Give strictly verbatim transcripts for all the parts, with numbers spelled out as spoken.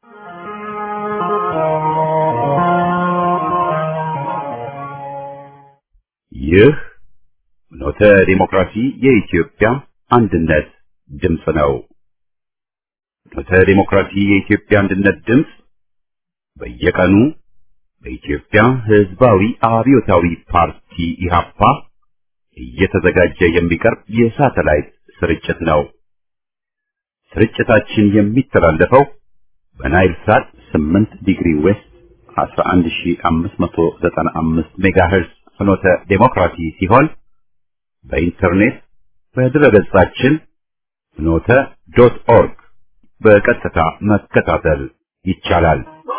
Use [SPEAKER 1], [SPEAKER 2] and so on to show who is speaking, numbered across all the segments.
[SPEAKER 1] ይህ ፍኖተ ዲሞክራሲ የኢትዮጵያ አንድነት ድምፅ ነው። ፍኖተ ዲሞክራሲ የኢትዮጵያ አንድነት ድምፅ በየቀኑ በኢትዮጵያ ሕዝባዊ አብዮታዊ ፓርቲ ኢህአፓ እየተዘጋጀ የሚቀርብ የሳተላይት ስርጭት ነው። ስርጭታችን የሚተላለፈው በናይል ሳት ስምንት ዲግሪ ዌስት አስራ አንድ ሺህ አምስት መቶ ዘጠና አምስት ሜጋሄርዝ ፍኖተ ዲሞክራሲ ሲሆን በኢንተርኔት በድረገጻችን ፍኖተ ዶት ኦርግ በቀጥታ መከታተል ይቻላል።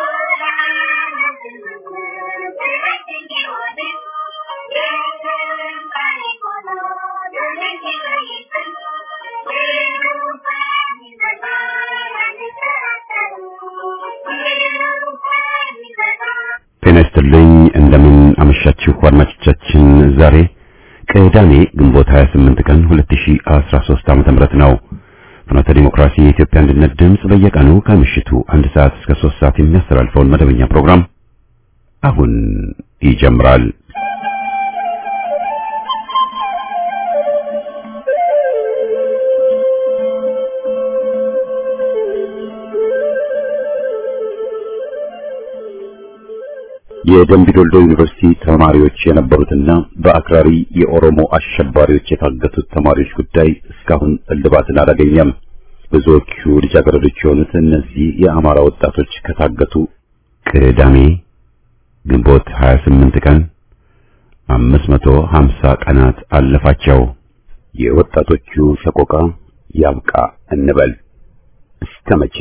[SPEAKER 1] ጤና ይስጥልኝ። እንደምን አመሻችሁ አድማጮቻችን። ዛሬ ቅዳሜ ግንቦት ሃያ ስምንት ቀን ሁለት ሺህ አስራ ሶስት ዓመተ ምህረት ነው። ፍኖተ ዲሞክራሲ የኢትዮጵያ አንድነት ድምፅ በየቀኑ ከምሽቱ አንድ ሰዓት እስከ ሶስት ሰዓት የሚያስተላልፈውን መደበኛ ፕሮግራም አሁን ይጀምራል። የደምቢ ዶልዶ ዩኒቨርሲቲ ተማሪዎች የነበሩትና በአክራሪ የኦሮሞ አሸባሪዎች የታገቱት ተማሪዎች ጉዳይ እስካሁን እልባትን አላገኘም። ብዙዎቹ ልጃገረዶች የሆኑት እነዚህ የአማራ ወጣቶች ከታገቱ ቅዳሜ ግንቦት ሃያ ስምንት ቀን አምስት መቶ ሀምሳ ቀናት አለፋቸው። የወጣቶቹ ሰቆቃ ያብቃ እንበል። እስከ መቼ?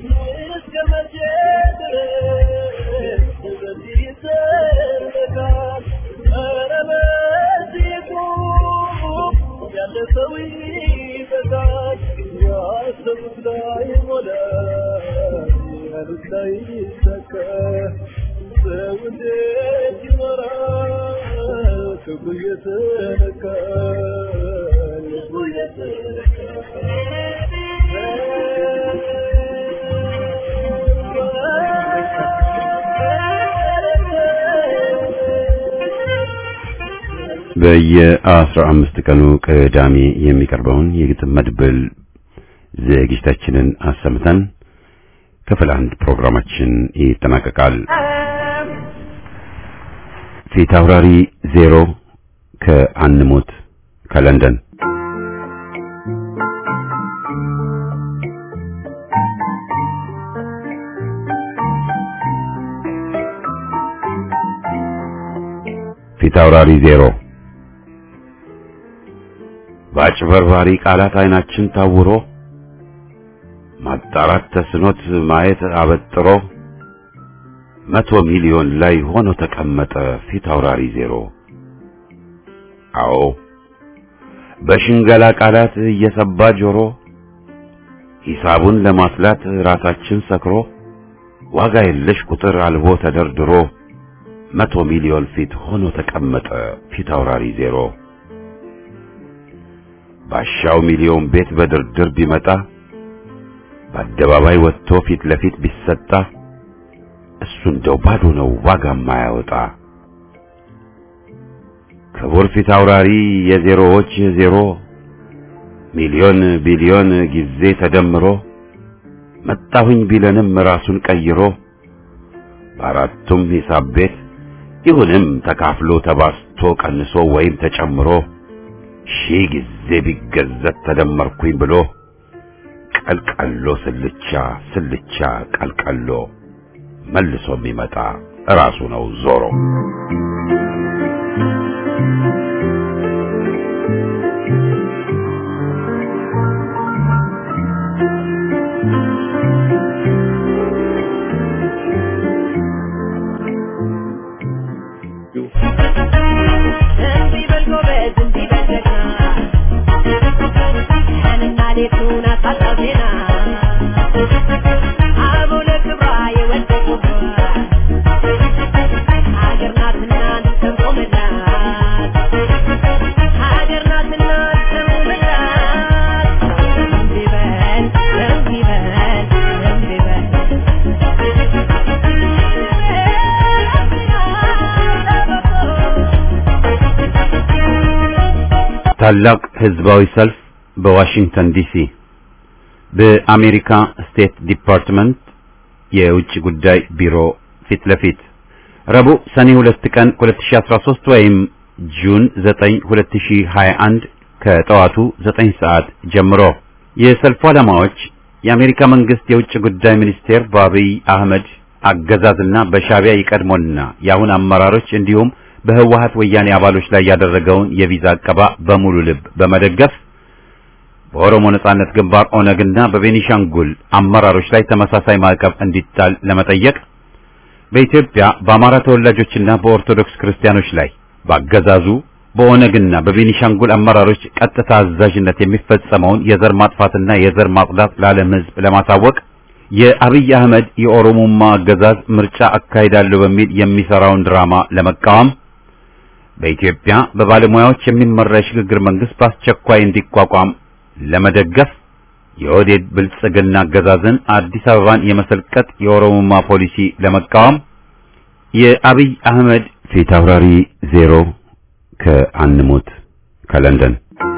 [SPEAKER 1] በየአስራ አምስት ቀኑ ቅዳሜ የሚቀርበውን የግጥም መድብል ዝግጅታችንን አሰምተን ክፍል አንድ ፕሮግራማችን ይጠናቀቃል። ፊት አውራሪ ዜሮ ከአንሞት ከለንደን ፊት አውራሪ ዜሮ ባጭበርባሪ ቃላት አይናችን ታውሮ ማጣራት ተስኖት ማየት አበጥሮ መቶ ሚሊዮን ላይ ሆኖ ተቀመጠ ፊት አውራሪ ዜሮ። አዎ በሽንገላ ቃላት እየሰባ ጆሮ ሂሳቡን ለማስላት ራሳችን ሰክሮ ዋጋ የለሽ ቁጥር አልቦ ተደርድሮ መቶ ሚሊዮን ፊት ሆኖ ተቀመጠ ፊት አውራሪ ዜሮ። ባሻው ሚሊዮን ቤት በድርድር ቢመጣ በአደባባይ ወጥቶ ፊት ለፊት ቢሰጣ እሱ እንደው ባዶ ነው ዋጋም ማያወጣ። ክቡር ፊት አውራሪ የዜሮዎች ዜሮ ሚሊዮን ቢሊዮን ጊዜ ተደምሮ መጣሁኝ ቢለንም ራሱን ቀይሮ በአራቱም ሂሳብ ቤት ይሁንም ተካፍሎ ተባስቶ ቀንሶ ወይም ተጨምሮ ሺህ ጊዜ ቢገዘት ተደመርኩኝ ብሎ ቀልቀሎ ስልቻ ስልቻ ቀልቀሎ መልሶ የሚመጣ ራሱ ነው ዞሮ።
[SPEAKER 2] Agirnaትና
[SPEAKER 1] ታላቅ ህዝባዊ ሰልፍ በዋሽንግተን ዲሲ በአሜሪካ ስቴት ዲፓርትመንት የውጭ ጉዳይ ቢሮ ፊት ለፊት ረቡዕ ሰኔ ሁለት ቀን ሁለት ሺህ አስራ ሶስት ወይም ጁን ዘጠኝ ሁለት ሺህ ሀያ አንድ ከጠዋቱ ዘጠኝ ሰዓት ጀምሮ የሰልፉ ዓላማዎች የአሜሪካ መንግስት የውጭ ጉዳይ ሚኒስቴር በአብይ አህመድ አገዛዝና በሻቢያ ይቀድሞና የአሁን አመራሮች እንዲሁም በህወሓት ወያኔ አባሎች ላይ ያደረገውን የቪዛ አቀባ በሙሉ ልብ በመደገፍ በኦሮሞ ነጻነት ግንባር ኦነግና በቤኒሻንጉል አመራሮች ላይ ተመሳሳይ ማዕቀብ እንዲጣል ለመጠየቅ በኢትዮጵያ በአማራ ተወላጆችና በኦርቶዶክስ ክርስቲያኖች ላይ በአገዛዙ በኦነግና በቤኒሻንጉል አመራሮች ቀጥታ አዛዥነት የሚፈጸመውን የዘር ማጥፋትና የዘር ማጽዳት ለዓለም ህዝብ ለማሳወቅ የአብይ አህመድ የኦሮሞማ አገዛዝ ምርጫ አካሂዳለሁ በሚል የሚሰራውን ድራማ ለመቃወም በኢትዮጵያ በባለሙያዎች የሚመራ የሽግግር መንግስት በአስቸኳይ እንዲቋቋም ለመደገፍ የኦህዴድ ብልጽግና አገዛዝን አዲስ አበባን የመሰልቀጥ የኦሮሞማ ፖሊሲ ለመቃወም የአብይ አህመድ ፊት አውራሪ ዜሮ ከአንሞት ከለንደን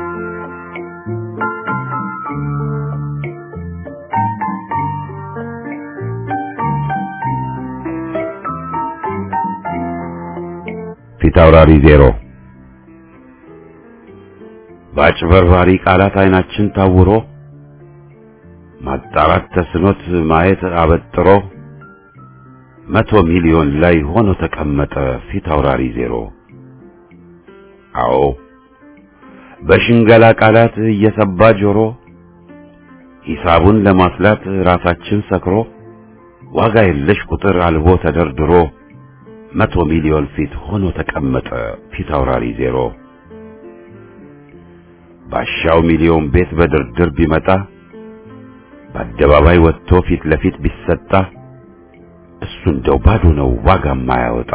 [SPEAKER 1] ፊት አውራሪ ዜሮ ባጭበርባሪ ቃላት አይናችን ታውሮ ማጣራት ተስኖት ማየት አበጥሮ መቶ ሚሊዮን ላይ ሆኖ ተቀመጠ ፊት አውራሪ ዜሮ። አዎ በሽንገላ ቃላት እየሰባ ጆሮ ሂሳቡን ለማስላት ራሳችን ሰክሮ ዋጋ የለሽ ቁጥር አልቦ ተደርድሮ መቶ ሚሊዮን ፊት ሆኖ ተቀመጠ ፊት አውራሪ ዜሮ። ባሻው ሚሊዮን ቤት በድርድር ቢመጣ በአደባባይ ወጥቶ ፊት ለፊት ቢሰጣ እሱ እንደው ባዶ ነው ዋጋ ማያወጣ።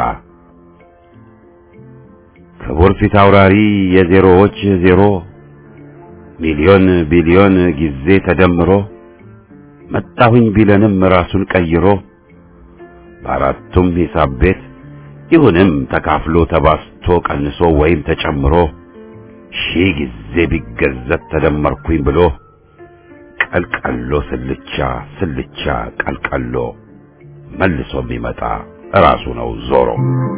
[SPEAKER 1] ክቡር ፊት አውራሪ የዜሮዎች ዜሮ ሚሊዮን ቢሊዮን ጊዜ ተደምሮ መጣሁኝ ቢለንም ራሱን ቀይሮ በአራቱም ሂሳብ ቤት ይሁንም ተካፍሎ ተባስቶ ቀንሶ ወይም ተጨምሮ ሺህ ጊዜ ቢገዘት ተደመርኩኝ ብሎ ቀልቀሎ ስልቻ ስልቻ ቀልቀሎ መልሶ የሚመጣ ራሱ ነው ዞሮ።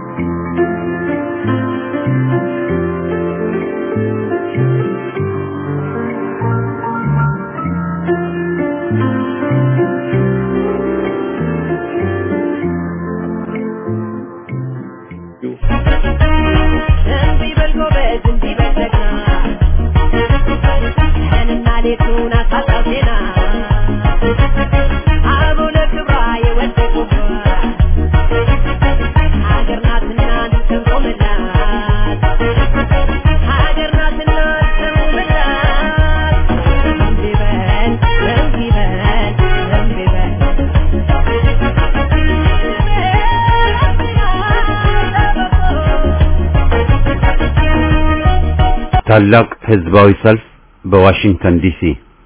[SPEAKER 1] ታላቅ ህዝባዊ ሰልፍ በዋሽንግተን ዲሲ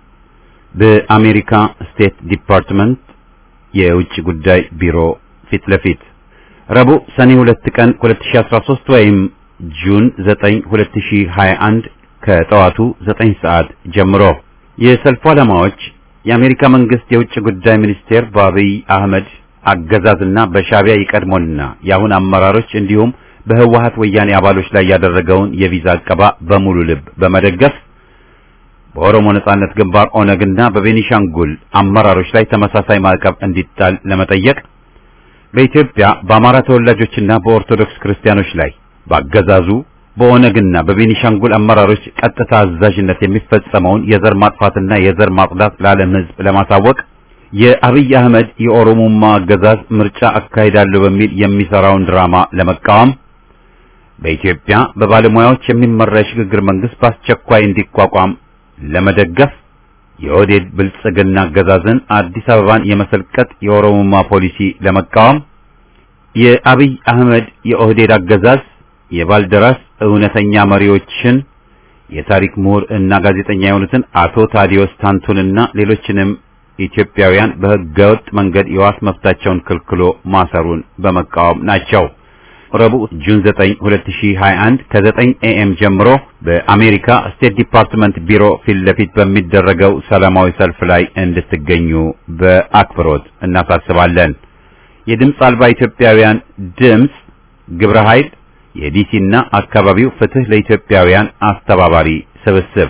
[SPEAKER 1] በአሜሪካ ስቴት ዲፓርትመንት የውጭ ጉዳይ ቢሮ ፊት ለፊት ረቡዕ ሰኔ ሁለት ቀን ሁለት ሺህ አስራ ሶስት ወይም ጁን ዘጠኝ ሁለት ሺህ ሀያ አንድ ከጠዋቱ ዘጠኝ ሰዓት ጀምሮ የሰልፉ ዓላማዎች የአሜሪካ መንግስት የውጭ ጉዳይ ሚኒስቴር በአብይ አህመድ አገዛዝና በሻቢያ ይቀድሞና የአሁን አመራሮች እንዲሁም በህወሓት ወያኔ አባሎች ላይ ያደረገውን የቪዛ አቀባ በሙሉ ልብ በመደገፍ በኦሮሞ ነጻነት ግንባር ኦነግና በቤኒሻንጉል አመራሮች ላይ ተመሳሳይ ማዕቀብ እንዲጣል ለመጠየቅ በኢትዮጵያ በአማራ ተወላጆችና በኦርቶዶክስ ክርስቲያኖች ላይ በአገዛዙ በኦነግና በቤኒሻንጉል አመራሮች ቀጥታ አዛዥነት የሚፈጸመውን የዘር ማጥፋትና የዘር ማጽዳት ለዓለም ህዝብ ለማሳወቅ የአብይ አህመድ የኦሮሞማ አገዛዝ ምርጫ አካሂዳለሁ በሚል የሚሰራውን ድራማ ለመቃወም በኢትዮጵያ በባለሙያዎች የሚመራ የሽግግር መንግስት በአስቸኳይ እንዲቋቋም ለመደገፍ የኦህዴድ ብልጽግና አገዛዝን አዲስ አበባን የመሰልቀጥ የኦሮሞማ ፖሊሲ ለመቃወም የአብይ አህመድ የኦህዴድ አገዛዝ የባልደራስ እውነተኛ መሪዎችን የታሪክ ምሁር እና ጋዜጠኛ የሆኑትን አቶ ታዲዮስ ታንቱንና ሌሎችንም ኢትዮጵያውያን በህገወጥ መንገድ የዋስ መብታቸውን ክልክሎ ማሰሩን በመቃወም ናቸው። ረቡዕ ጁን ዘጠኝ ሁለት ሺህ ሃያ አንድ ከ9 ኤኤም ጀምሮ በአሜሪካ ስቴት ዲፓርትመንት ቢሮ ፊት ለፊት በሚደረገው ሰላማዊ ሰልፍ ላይ እንድትገኙ በአክብሮት እናሳስባለን። የድምጽ አልባ ኢትዮጵያውያን ድምጽ ግብረ ኃይል የዲሲና አካባቢው ፍትህ ለኢትዮጵያውያን አስተባባሪ ስብስብ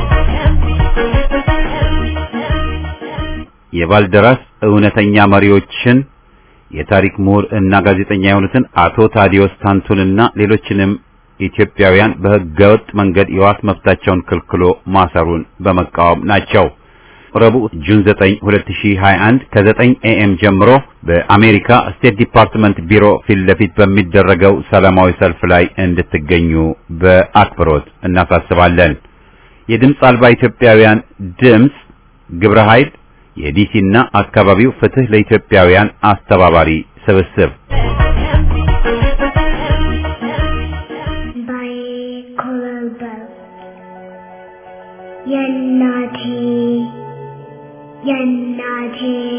[SPEAKER 1] የባልደራስ እውነተኛ መሪዎችን የታሪክ ምሁር እና ጋዜጠኛ የሆኑትን አቶ ታዲዮስ ታንቱንና ሌሎችንም ኢትዮጵያውያን በህገወጥ መንገድ የዋስ መብታቸውን ክልክሎ ማሰሩን በመቃወም ናቸው። ረቡዕ ጁን ዘጠኝ ሁለት ሺህ ሃያ አንድ ከ9 ኤኤም ጀምሮ በአሜሪካ ስቴት ዲፓርትመንት ቢሮ ፊት ለፊት በሚደረገው ሰላማዊ ሰልፍ ላይ እንድትገኙ በአክብሮት እናሳስባለን። የድምጽ አልባ ኢትዮጵያውያን ድምጽ ግብረ ኃይል የዲሲና አካባቢው ፍትህ ለኢትዮጵያውያን አስተባባሪ ስብስብ
[SPEAKER 2] የናቴ የናቴ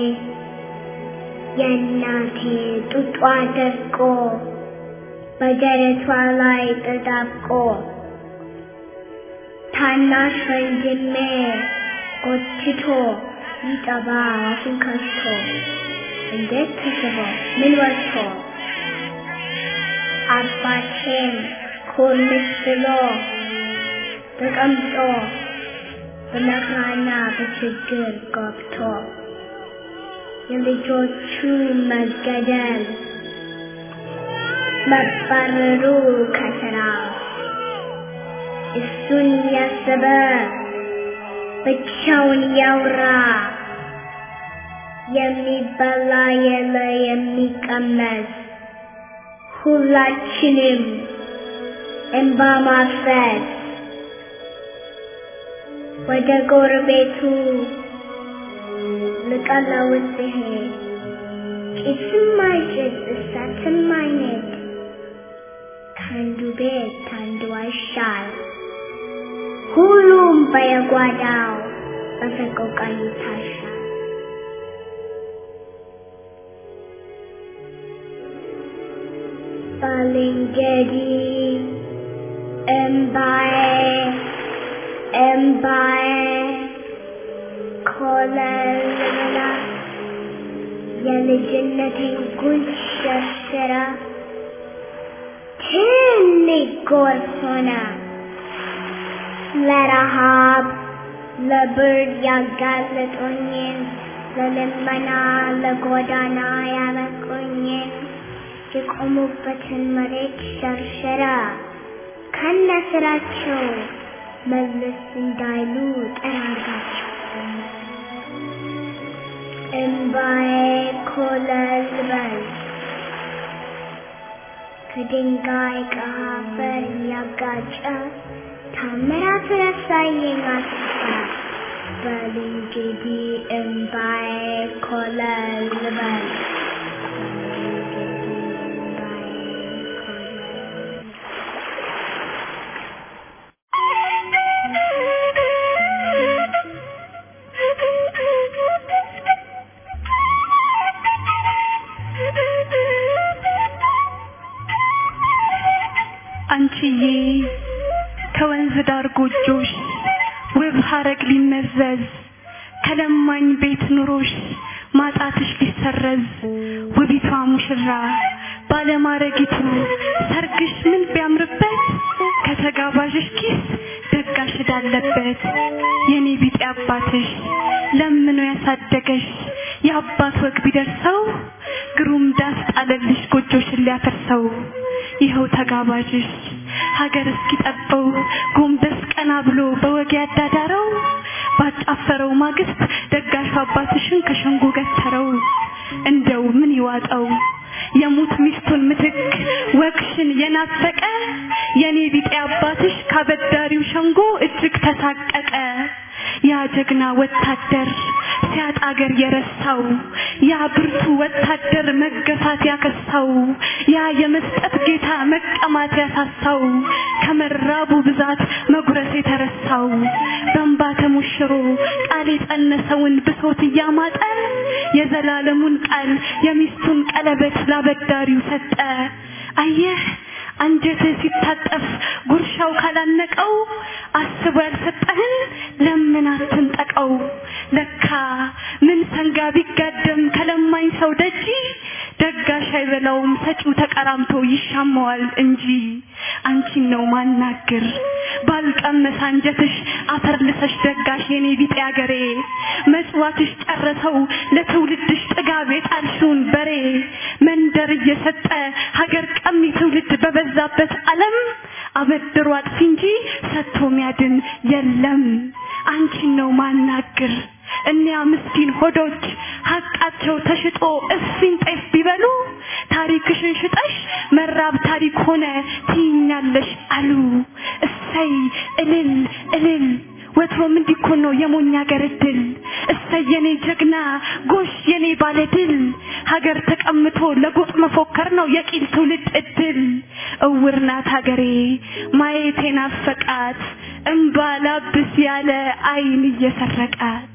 [SPEAKER 2] የናቴ ጡጧ ደርቆ በደረቷ ላይ ተጣብቆ ታናሽ ወንድሜ ጎትቶ ይጠባ አፉን ከፍቶ እንዴት ተስቦ ምን ወጥቶ አባቴም ኮርምስ ብሎ ተቀምጦ በመከራና በችግር ገብቶ የልጆቹ መገደል መባረሩ ከስራ እሱን ያሰበ ብቻውን ያውራ የሚበላ የለ የሚቀመስ ሁላችንም እንባ ማፍሰስ ወደ ጎረቤቱ ልቀለውስ ሲሄድ ጭስም አይጭስ እሳትም አይነድ ከአንዱ ቤት ከአንዱ አይሻል ሁሉም በየጓዳው በሰቆቃ ይታሻል። ባልንጀሪ እምባዬ እምባዬ ኮለላ የልጅነቴን ጉንጭ ሸርሽራ ትልቅ ጎርፍ ሆነ ለረሃብ ለብርድ ያጋለጡኝን ለልመና ለጎዳና ያበቁኝን የቆሙበትን መሬት ሸርሸራ ከነስራቸው መለስ እንዳይሉ ጠራጋቸው። እምባዬ ኮለል በል ከድንጋይ ከአፈር ያጋጨ ታምራት ረሳየኝ አስፋ በል እንግዲህ እምባዬ ኮለል በል
[SPEAKER 3] አንቺዬ ከወንዝ ዳር ጎጆሽ ውብ ሐረግ ሊመዘዝ ከለማኝ ቤት ኑሮሽ ማጣትሽ ሊሰረዝ ውቢቷ ሙሽራ ባለማረጊቱ ሰርግሽ ምን ቢያምርበት ከተጋባዥሽ ኪስ ደጋሽ ዳለበት የኔ ቢጤ አባትሽ ለምኖ ያሳደገሽ የአባት ወግ ቢደርሰው ግሩም ዳስ ጣለልሽ ጎጆሽን ሊያፈርሰው ይኸው ተጋባዥሽ ሀገር እስኪጠበው ጎንበስ ቀና ብሎ በወግ ያዳዳረው ባጫፈረው ማግስት ደጋሽ አባትሽን ከሸንጎ ገተረው እንደው ምን ይዋጣው የሙት ሚስቱን ምትክ ወግሽን የናፈቀ የኔ ቢጤ አባትሽ ካበዳሪው ሸንጎ እጅግ ተሳቀቀ ያ ጀግና ወታደር ሲያጣ አገር የረሳው ያ ብርቱ ወታደር መገፋት ያከሳው ያ የመስጠት ጌታ መቀማት ያሳሳው ከመራቡ ብዛት መጉረስ የተረሳው በእንባ ተሙሽሮ ቃል የጸነሰውን ብሶት ያማጠ የዘላለሙን ቃል የሚስቱን ቀለበት ላበዳሪው ሰጠ አየህ አንጀት ሲታጠፍ ጉርሻው ካላነቀው አስቦ ያልሰጠህን ለምን አትንጠቀው ለካ ምን ሰንጋ ቢጋደም ከለማኝ ሰው ደጂ ደጋሽ አይበላውም ሰጪው ተቀራምቶ ይሻማዋል እንጂ አንቺን ነው ማናገር ባልቀመስ አንጀትሽ አፈርልሰሽ ደጋሽ የኔ ቢጤ አገሬ መስዋዕትሽ ጨረሰው ለትውልድሽ ጥጋብ የጣልሽውን በሬ መንደር እየሰጠ ሀገር ቀሚ ትውልድ በበዛበት ዓለም አበድሮ አጥፊ እንጂ ሰጥቶ ሚያድን የለም አንቺን ነው ማናገር እኒያ ምስኪን ሆዶች ሐቃቸው ተሽጦ እስፊን ጤፍ ቢበሉ ታሪክሽን ሽጠሽ መራብ ታሪክ ሆነ ትይኛለሽ አሉ እሰይ እልል እልል ወትሮም እንዲኮን ነው የሞኛ ገረድል እሰይ የኔ ጀግና ጎሽ የኔ ባለድል ሀገር ተቀምጦ ለጎጥ መፎከር ነው የቂል ትውልድ እድል እውርናት ሀገሬ ማየቴን አፈቃት እንባ ላብስ ያለ አይን እየሰረቃት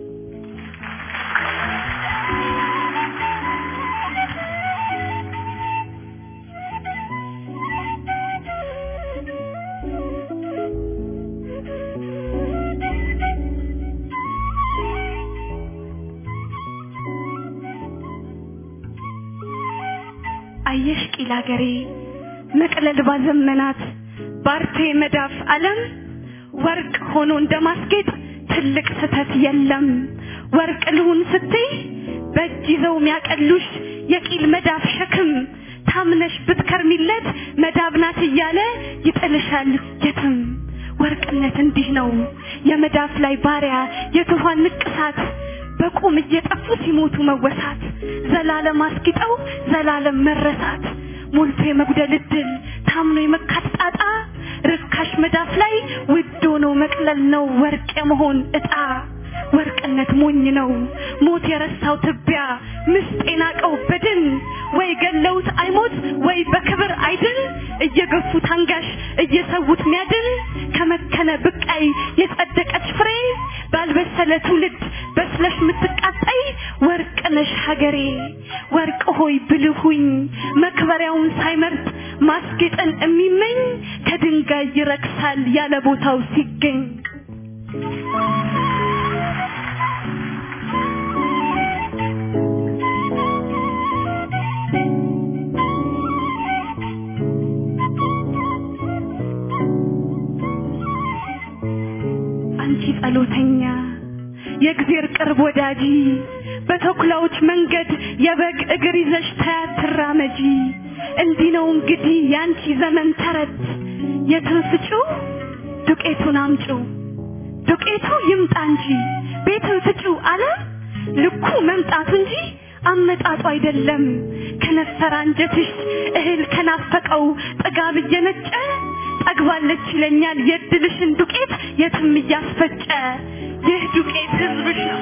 [SPEAKER 3] አየሽ ቂላገሬ መቅለል ባዘመናት ባርቴ መዳፍ ዓለም ወርቅ ሆኖ እንደማስጌጥ ትልቅ ስተት የለም ወርቅ ልሁን ስትይ በእጅ ይዘው ሚያቀሉሽ የቂል መዳፍ ሸክም ታምነሽ ብትከርሚለት መዳብናት እያለ ይጥልሻል የትም ወርቅነት እንዲህ ነው የመዳፍ ላይ ባሪያ የትኋን ንቅሳት በቁም እየጠፉ ሲሞቱ መወሳት ዘላለም አስቂጠው ዘላለም መረሳት ሞልቶ የመጉደል እድል ታምኖ የመካት ጣጣ ርካሽ መዳፍ ላይ ውድ ሆኖ መቅለል ነው ወርቅ የመሆን እጣ ወርቅነት ሞኝ ነው ሞት የረሳው ትቢያ ምስጤና ቀው በድን ወይ ገለውት አይሞት ወይ በክብር አይድን እየገፉት አንጋሽ እየሰውት ሚያድን ከመከነ ብቃይ የጸደቀች ፍሬ ባልበሰለ ትውልድ በስለሽ ምትቃጣይ ወርቅ ነሽ ሀገሬ ወርቅ ሆይ ብልሁኝ መክበሪያውን ሳይመርጥ ማስጌጥን የሚመኝ ከድንጋይ ይረክሳል ያለ ቦታው ሲገኝ አንቺ ጸሎተኛ የእግዚአብሔር ቅርብ ወዳጂ በተኩላዎች መንገድ የበግ እግር ይዘሽ ተራመጂ እንዲህ ነው እንግዲህ ያንቺ ዘመን ተረት የትንፍጩ ዱቄቱን አምጩ ዱቄቱ ይምጣ እንጂ ቤቱን ፍጩ አለ ልኩ መምጣቱ እንጂ አመጣጡ አይደለም ከነፈራ አንጀትሽ እህል ከናፈቀው ጥጋብ እየነጨ ጠግባለች ይለኛል የድልሽን ዱቄት የትም እያስፈጨ ይህ ዱቄት ህዝብሽ ነው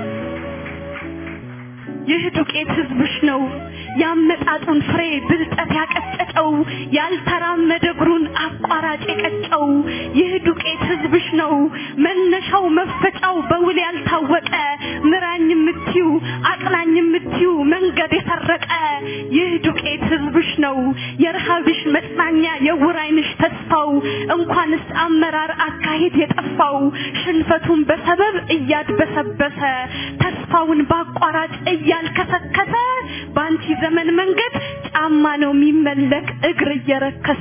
[SPEAKER 3] ይህ ዱቄት ህዝብሽ ነው ያመጣጡን ፍሬ ብልጠት ያቀጨጨው ያልተራመደ እግሩን አቋራጭ የቀጨው ይህ ዱቄት ህዝብሽ ነው መነሻው መፈጫው በውል ያልታወቀ ምራኝ ምትዩ አቅናኝ ምትዩ መንገድ የሰረቀ ይህ ዱቄት ህዝብሽ ነው የረሃብሽ መጽናኛ የውራይንሽ ተስፋው እንኳንስ አመራር አካሄድ የጠፋው ሽንፈቱን በሰበብ እያድበሰበሰ ተስፋውን ባቋራጭ እያልከሰከሰ ባንቺ ዘመን መንገድ ጫማ ነው የሚመለክ እግር እየረከሰ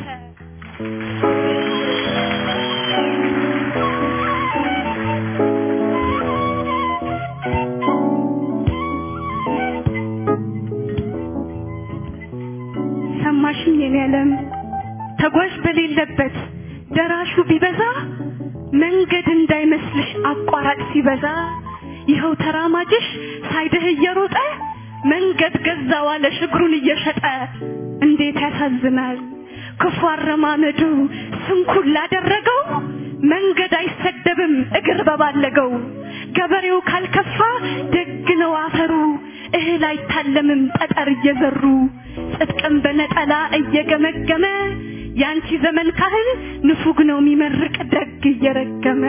[SPEAKER 3] ሰማሽኝ የኔ ዓለም ተጓዥ በሌለበት ደራሹ ቢበዛ መንገድ እንዳይመስልሽ አቋራጭ ሲበዛ ይኸው ተራማጅሽ ሳይደህ እየሮጠ መንገድ ገዛው አለ ሽግሩን እየሸጠ እንዴት ያሳዝናል ክፉ አረማመዱ ስንኩል ላደረገው መንገድ አይሰደብም እግር በባለገው ገበሬው ካልከፋ ደግ ነው አፈሩ እህል አይታለምም ጠጠር እየዘሩ ጽድቅም በነጠላ እየገመገመ ያንቺ ዘመን ካህን ንፉግ ነው የሚመርቅ ደግ እየረገመ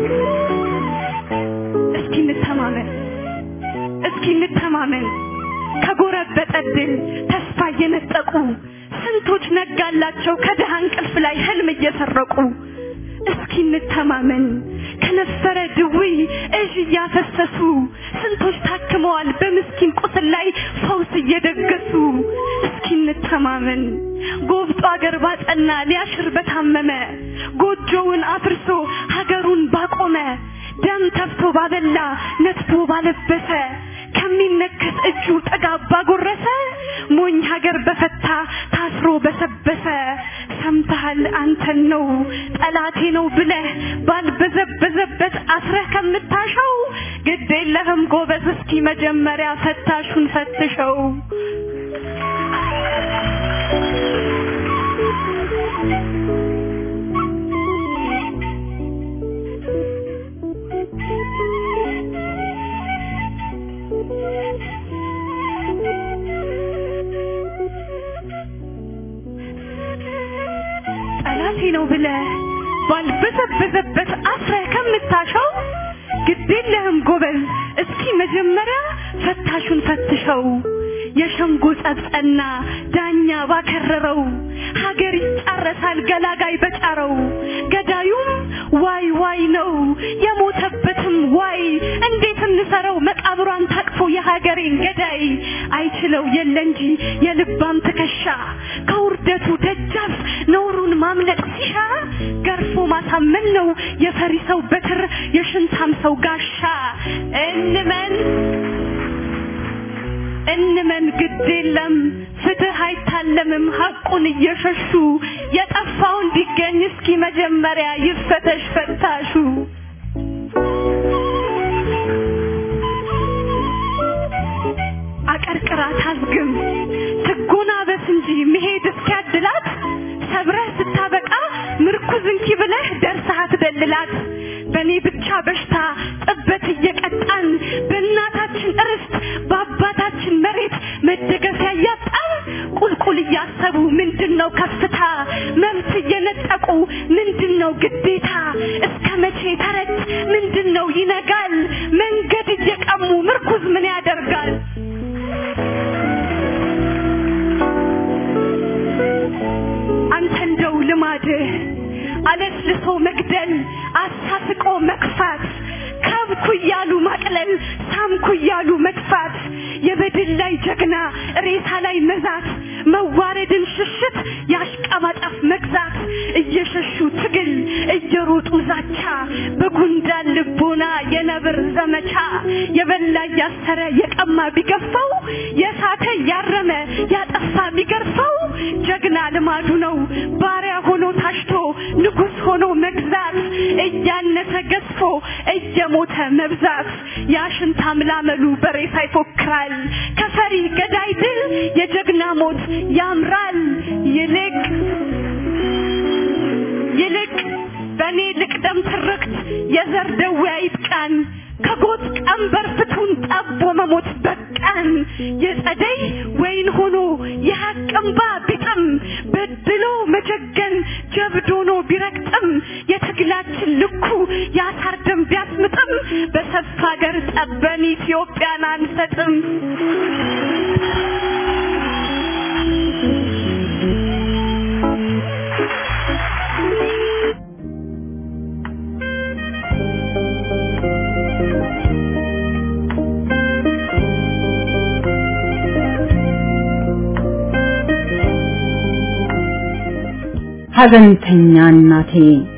[SPEAKER 3] እስኪ እንተማመን እስኪ እንተማመን ከጎረበጠ ድል ተስፋ እየነጠቁ ስንቶች ነጋላቸው ከደሃ እንቅልፍ ላይ ህልም እየሰረቁ እስኪ እንተማመን ከነፈረ ድዊ እጅ ያፈሰሱ ስንቶች ታክመዋል በምስኪን ቁስል ላይ ፈውስ እየደገሱ እስኪ እንተማመን ጎብጦ አገር ባጠና ሊያሽር በታመመ ጎጆውን አፍርሶ ሀገሩን ባቆመ ደም ተፍቶ ባበላ ነጥቦ ባለበሰ ከሚነከስ እጁ ጥጋብ ባጎረሰ ሞኝ ሀገር በፈታ ታስሮ በሰበሰ ሰምተሃል አንተን ነው ጠላቴ ነው ብለህ ባልበዘበዘበት አስረህ ከምታሸው ግድ የለህም ጎበዝ እስኪ መጀመሪያ ፈታሹን ፈትሸው ጠላቴ ነው ብለህ ባልበዘበዘበት አስረህ ከምታሸው ግድ የለህም ጎበዝ እስኪ መጀመሪያ ፈታሹን ፈትሸው የሸንጎ ጸጸና ዳኛ ባከረረው ሀገር ይጫረሳል ገላጋይ በጫረው ገዳዩም ዋይ ዋይ ነው የሞተበትም ዋይ እንዴት እንሰራው መቃብሯን ታቅፎ የሀገሬን ገዳይ አይችለው የለ እንጂ የልባም ተከሻ ከውርደቱ ደጃፍ ነውሩን ማምለጥ ሲሻ ገርፎ ማሳመን ነው የፈሪሰው በትር የሽንታም ሰው ጋሻ እንመን እንመን ግድ የለም ፍትህ አይታለምም ሐቁን እየሸሹ የጠፋው እንዲገኝ እስኪ መጀመሪያ ይፈተሽ ፈታሹ አቀርቅራ ታዝግም ትጎናበስ እንጂ መሄድ እስኪያድላት ሰብረህ ስታበቃ ምርኩዝን ኪብለህ ደርሰህ አትደልላት በኔ ብቻ በሽታ ጥበት እየቀጣን በእናታችን እርስት በአባታችን መሬት መደገፊያ ያጣን ቁልቁል እያሰቡ ምንድነው ከፍታ መብት እየነጠቁ ምንድነው ግዴታ እስከ መቼ ተረት ምንድነው ይነጋል መንገድ እየቀሙ ምርኩዝ ምን ያደርጋል አንተ እንደው ልማድህ አለስልሶ መግደል አሳስቆ መክፋት ካብኩ ያሉ ማቅለል ሳምኩ ያሉ መጥፋት የበድል ላይ ጀግና ሬሳ ላይ መዛት መዋረድን ሽሽት ያሽቀባጣፍ መግዛት እየሸሹ ትግል እየሮጡ ዛቻ በጉንዳን ልቦና የነብር ዘመቻ የበላ ያሰረ የቀማ ቢገፋው የሳተ ያረመ ያጠፋ ቢገርፈው ጀግና ልማዱ ነው ባሪያ ሆኖ ታሽቶ ንጉስ ሆኖ መግዛት እያነሰ ገዝፎ እየሞተ መብዛት ያሽንታ ምላመሉ በሬሳ ይፎክራል ከፈሪ ገዳይ ድል የጀግና ሞት ያምራል ይልቅ ይልቅ በኔ ልቅደም ትርክት የዘር ደዌ አይጥቃን ከጎት ቀንበር ፍቱን ጠቦ መሞት በቃን የጸደይ ወይን ሆኖ የሐቅምባ ቢጥም በድሎ መጀገን ጀብዶ ነው ቢረቅጥም የትግላችን ልኩ ያሳርደም ቢያስምጥም በሰፋ ሀገር ጠበን ኢትዮጵያን አንሰጥም
[SPEAKER 4] ሀዘንተኛ እናቴ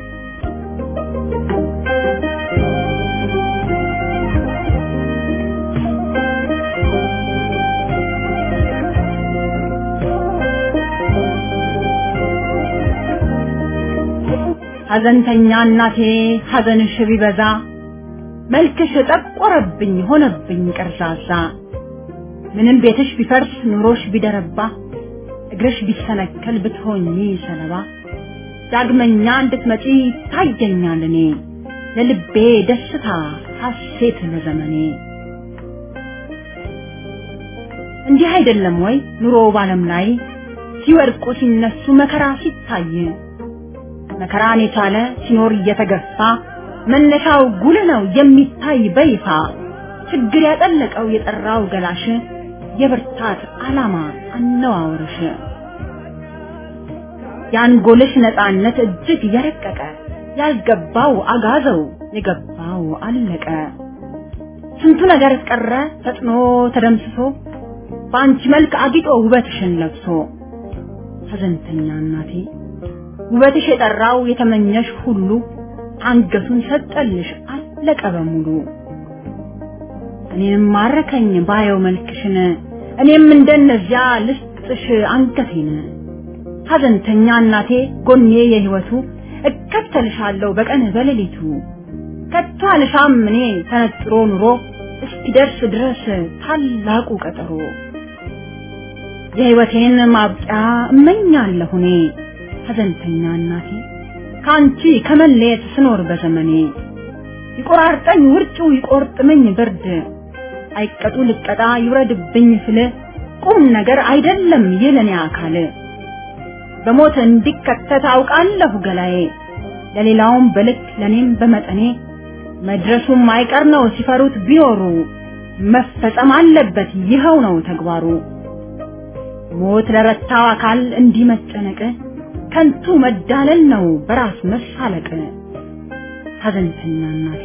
[SPEAKER 4] ሀዘንተኛ እናቴ ሀዘንሽ ቢበዛ መልክሽ ጠቆረብኝ ሆነብኝ ቀርዛዛ ምንም ቤትሽ ቢፈርስ ኑሮሽ ቢደረባ እግርሽ ቢሰነከል ብትሆኚ ሰለባ ዳግመኛ እንድትመጪ ታየኛል እኔ ለልቤ ደስታ ሐሴት ለዘመኔ እንዲህ አይደለም ወይ ኑሮ ባለም ላይ ሲወርቁ ሲነሱ መከራ ሲታይ መከራን የቻለ ሲኖር እየተገፋ መነሻው ጉል ነው የሚታይ በይፋ ችግር ያጠለቀው የጠራው ገላሽ የብርታት ዓላማ አነዋወርሽ ያንጎልሽ ነፃነት እጅግ የረቀቀ ያልገባው አጋዘው የገባው አለቀ ስንቱ ነገር ቀረ ፈጥኖ ተደምስሶ ባንቺ መልክ አጊጦ ውበትሽን ለብሶ ሐዘንተኛ እናቴ ውበትሽ የጠራው የተመኘሽ ሁሉ አንገቱን ሰጠልሽ አለቀ በሙሉ እኔም ማረከኝ ባየው መልክሽን እኔም እንደነዚያ ልስጥሽ አንገቴን ሐዘንተኛ እናቴ ጎኔ የህይወቱ እከተልሻለሁ በቀን በሌሊቱ ከቶ አልሻም እኔ ተነጥሮ ኑሮ እስኪደርስ ድረስ ታላቁ ቀጠሮ የህይወቴን ማብቂያ እመኛለሁ እኔ ሐዘንተኛ እናቴ ካንቺ ከመለየት ስኖር በዘመኔ ይቆራርጠኝ ውርጩ ይቆርጥመኝ ብርድ አይቀጡ ልቀጣ ይውረድብኝ ፍል ቁም ነገር አይደለም የለኔ አካል በሞት እንዲከተት አውቃለሁ ገላዬ ለሌላውም በልክ ለኔም በመጠኔ መድረሱም አይቀር ነው ሲፈሩት ቢኖሩ መፈጸም አለበት ይኸው ነው ተግባሩ ሞት ለረታው አካል እንዲመጨነቅ ከንቱ መዳለል ነው በራስ መሳለቅ ሐዘንተኛ እናቴ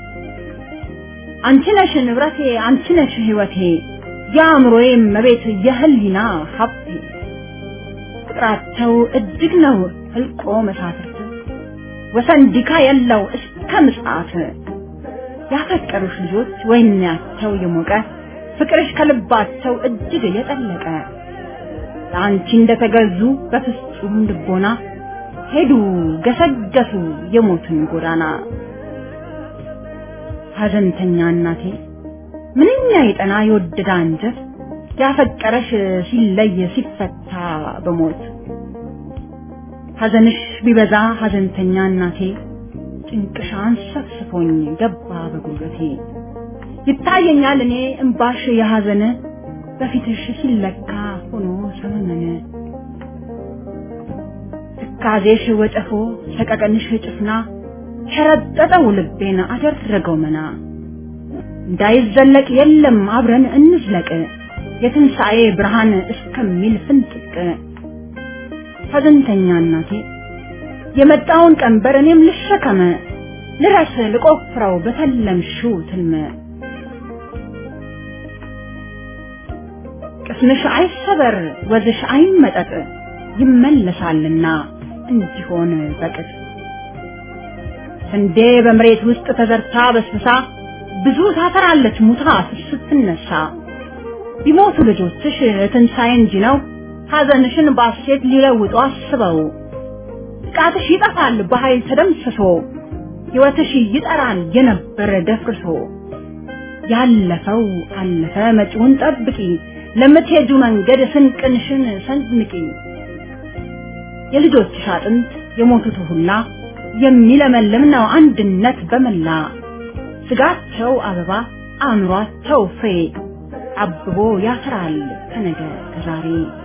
[SPEAKER 4] አንቺ ነሽ ንብረቴ አንቺ ነሽ ህይወቴ ያምሮዬ መቤት የህሊና ሀብቴ ቁጥራቸው እጅግ ነው ህልቆ መሳፍርት ወሰንዲካ የለው እስከ ምጽአት ያፈቀሩሽ ልጆች ወይናቸው የሞቀ ፍቅርሽ ከልባቸው እጅግ የጠለቀ አንቺ እንደተገዙ በፍጹም ልቦና ሄዱ ገሰገሱ የሞትን ጎዳና ሐዘንተኛ እናቴ ምንኛ የጠና የወደደ አንጀት ያፈቀረሽ ሲለይ ሲፈታ በሞት ሐዘንሽ ቢበዛ ሐዘንተኛ እናቴ ጭንቅሻን ሰፍስፎኝ ገባ በጉልበቴ ይታየኛል እኔ እንባሽ የሐዘን በፊትሽ ሲለካ ሆኖ ሰመመነ ትካዜሽ ወጨፎ ሰቀቀንሽ ጭፍና ሸረጠጠው ልቤን አደረገው መና እንዳይዘለቅ የለም አብረን እንዝለቅ የትንሣኤ ብርሃን እስከሚል ፍንጥቅ ሐዘንተኛ እናቴ የመጣውን ቀንበር እኔም ልሸከመ ልረስ ልቆፍረው በተለምሽው ትልመ ቅስምሽ አይሰበር ወዝሽ አይመጠጥ ይመለሳልና እንዲሆን በቅጥ እንዴ በመሬት ውስጥ ተዘርታ በስብሳ ብዙ ታፈራለች ሙታ ስትነሳ ቢሞቱ ልጆችሽ ትንሣኤ እንጂ ነው ሐዘንሽን ባሴት ሊለውጡ አስበው ቃትሽ ይጠፋል በኃይል ተደምስሶ ሕይወትሽ ይጠራል የነበረ ደፍርሶ ያለፈው አለፈ መጪውን ጠብቂ ለምትሄዱ መንገድ ስንቅንሽን ሰንንቂ የልጆችሽ አጥንት የሞቱት ሁላ የሚለመልም ነው አንድነት በመላ ስጋቸው አበባ አእምሯቸው ፍሬ አብቦ ያፈራል ከነገ ከዛሬ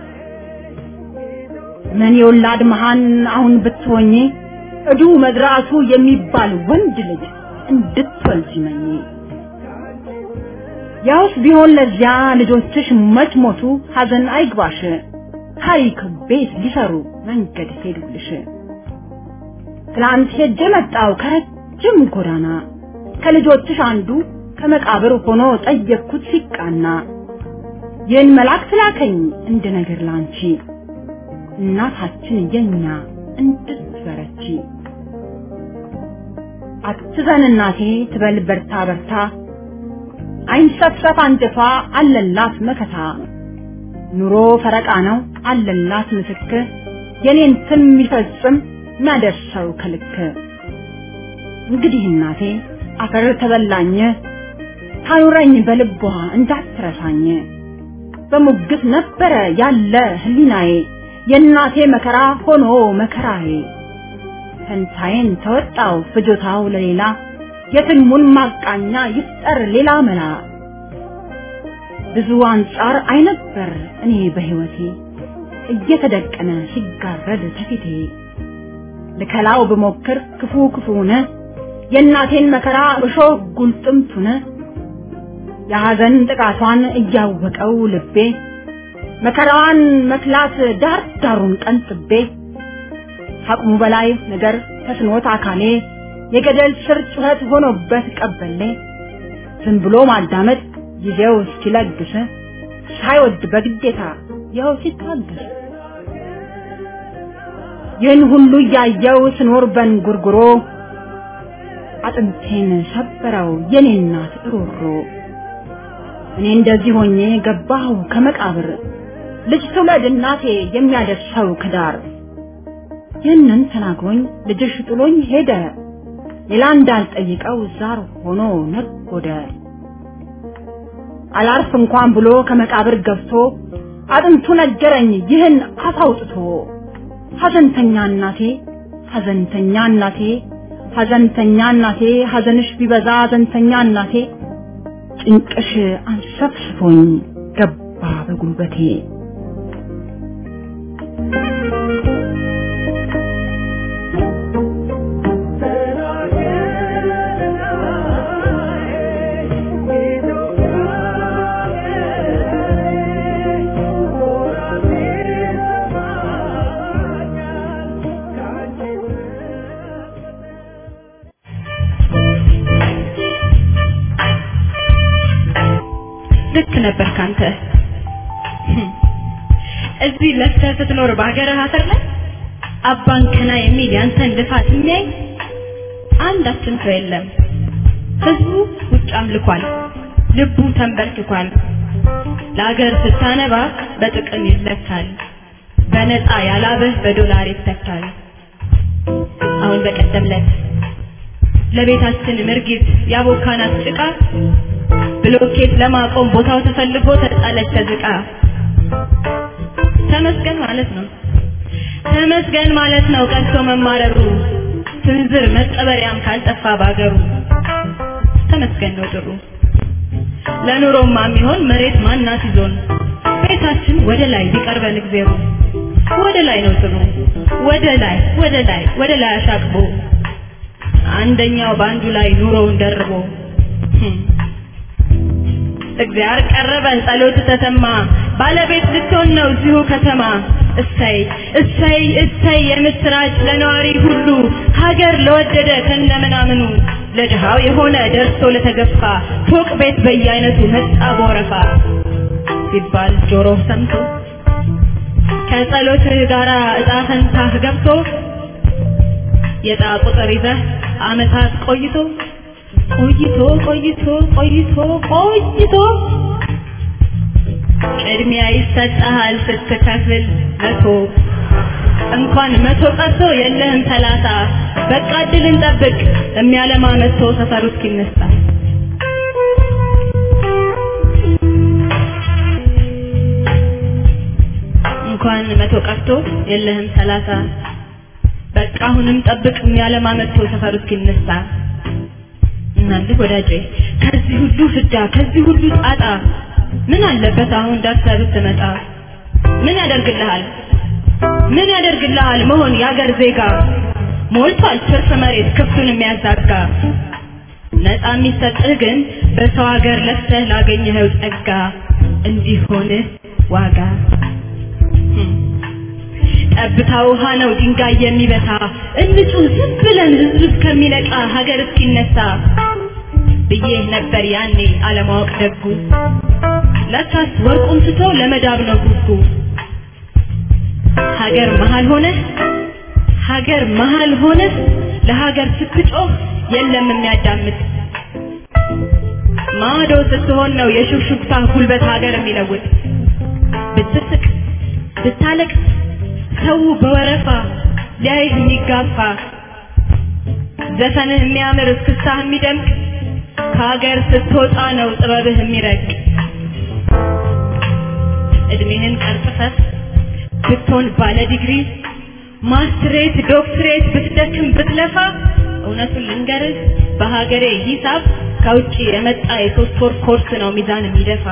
[SPEAKER 4] ምን የወላድ መሃን አሁን ብትሆኚ እዱ መድራቱ የሚባል ወንድ ልጅ እንድትወልጂ መኝ ያውስ ቢሆን ለዚያ ልጆችሽ መች ሞቱ ሐዘን አይግባሽ ታሪክ ቤት ሊሰሩ መንገድ ሄዱልሽ ትላንት ሄጄ መጣው ከረጅም ጎዳና ከልጆችሽ አንዱ ከመቃብር ሆኖ ጠየቅኩት ሲቃና ይህን መልአክ ላከኝ እንደ ነገር ላንቺ እናታችን የኛ እንድትበረቺ አትዘን እናቴ ትበል በርታ በርታ አይንሰፍሰፍ አንጀቷ አለላት መከታ ኑሮ ፈረቃ ነው አለላት ምስክር የኔን ትም ይፈጽም ናደርሰው ከልክ እንግዲህ እናቴ አፈር ተበላኝ ታኑረኝ በልቧ እንዳትረሳኝ በሙግት ነበረ ያለ ህሊናዬ የእናቴ መከራ ሆኖ መከራዬ ፈንታዬን ተወጣው ፍጆታው ለሌላ የትልሙን ማቃኛ ይፍጠር ሌላ መላ ብዙ አንጻር አይነበር እኔ በህይወቴ እየተደቀነ ሲጋረድ ተፊቴ ለከላው በሞክር ክፉ ክፉነ የእናቴን መከራ እሾህ ጉልጥምቱነ የሐዘን ጥቃቷን እያወቀው ልቤ መከራዋን መክላት ዳር ዳሩን ቀንጥቤ አቅሙ በላይ ነገር ተስኖት አካሌ የገደል ስር ጩኸት ሆኖበት ቀበሌ ዝም ብሎ ማዳመጥ ጊዜው እስኪለግስ ሳይወድ በግዴታ ያው ሲታገስ ይህን ሁሉ ያየው ስኖር በንጉርጉሮ አጥንቴን ሰበረው የኔ እናት ሮሮ እኔ እንደዚህ ሆኜ ገባሁ ከመቃብር ልጅ ትውለድ እናቴ የሚያደርሰው ከዳር ይህንን ተናግሮኝ ልጅሽ ጥሎኝ ሄደ ሌላ እንዳልጠይቀው ዛር ሆኖ ነጎደ አላርፍ እንኳን ብሎ ከመቃብር ገብቶ አጥንቱ ነገረኝ ይህን አፋውጥቶ ሐዘንተኛ እናቴ ሐዘንተኛ እናቴ ሐዘንተኛ እናቴ ሐዘንሽ ቢበዛ ሐዘንተኛ እናቴ ጭንቅሽ አንሰፍስፎኝ ገባ በጉልበቴ
[SPEAKER 3] ልክ ነበር ካንተ እዚህ ለፍተህ ስትኖር በአገርህ አፈር ላይ አባንከና የሚል ያንተን ልፋት የሚያይ አንዳችን ሰው የለም ህዝቡ ውጭ አምልኳል ልቡ ተንበርክኳል ለአገር ስታነባ በጥቅም ይለካል በነፃ ያላበህ በዶላር ይተካል አሁን በቀደምለት ለቤታችን ምርጊት ያቦካናት ጭቃ ብሎኬት ለማቆም ቦታው ተፈልጎ ተጣለች ተዝቃ ተመስገን ማለት ነው ተመስገን ማለት ነው ቀንቶ መማረሩ ስንዝር መቀበሪያም ካልጠፋ ባገሩ ተመስገን ነው ጥሩ ለኑሮማ የሚሆን መሬት ማናት ይዞን ቤታችን ወደ ላይ ቢቀርበን እግዚአብሔር ወደ ላይ ነው ጥሩ ወደ ላይ ወደ ላይ ወደ ላይ አሻቅቦ አንደኛው ባንዱ ላይ ኑሮውን ደርቦ እግዚአብሔር ቀረበን ጸሎት ተሰማ ባለቤት ልትሆን ነው እዚሁ ከተማ እሰይ እሰይ እሰይ የምስራች ለነዋሪ ሁሉ ሀገር ለወደደ ከነመናምኑ ለድሃው የሆነ ደርሶ ለተገፋ ፎቅ ቤት በየአይነቱ መጣ በወረፋ ሲባል ጆሮ ሰምቶ ከጸሎት ጋራ እጣ ፈንታህ ገብቶ የጣ ቁጥር ይዘህ አመታት ቆይቶ ቆይቶ ቆይቶ ቆይቶ ቆይቶ ቅድሚያ ይሰጣል ስትከፍል መቶ እንኳን መቶ ቀርቶ የለህም ሰላሳ በቃ ድልን ጠብቅ የሚያለማ መቶ ሰፈሩ እስኪነሳ እንኳን መቶ ቀርቶ የለህም ሰላሳ በቃ አሁንም ጠብቅ የሚያለማ መቶ ሰፈሩ እስኪነሳ እናንተ ወዳጄ ከዚህ ሁሉ ፍዳ ከዚህ ሁሉ ጣጣ ምን አለበት አሁን ዳርሰህ ብትመጣ ምን ያደርግልሃል ምን ያደርግልሃል መሆን ያገር ዜጋ ሞልቷል ትርፍ መሬት ክፍቱን የሚያዛጋ ነፃ የሚሰጥህ ግን በሰው ሀገር ለፍተህ ላገኘኸው ጸጋ እንዲሆን ዋጋ ጠብታ ውሃ ነው ድንጋይ የሚበታ እንጩህ ዝም ብለን ህዝብ ከሚነቃ ሀገር እስኪነሳ ብዬ ነበር ያኔ አለማወቅ ደጉ ለካስ ወርቁን ትቶ ለመዳብ ነው ጉጉ ሀገር መሃል ሆነ ሀገር መሃል ሆነ ለሀገር ስትጮህ የለም የሚያዳምጥ ማዶ ስትሆን ነው የሹክሹክታ ጉልበት ሀገር የሚለውጥ ብትስቅ ብታለቅ ሰው በወረፋ ሊያይህ የሚጋፋ ዘፈንህ የሚያምር እስክስታህ የሚደምቅ ከሀገር ስትወጣ ነው ጥበብህ የሚረቅ እድሜህን ቀርጽፈህ ብትሆን ባለ ዲግሪ ማስትሬት ዶክትሬት ብትደክም ብትለፋ እውነቱን ልንገርህ በሀገሬ ሂሳብ ከውጪ የመጣ የሶስት ወር ኮርስ ነው ሚዛን የሚደፋ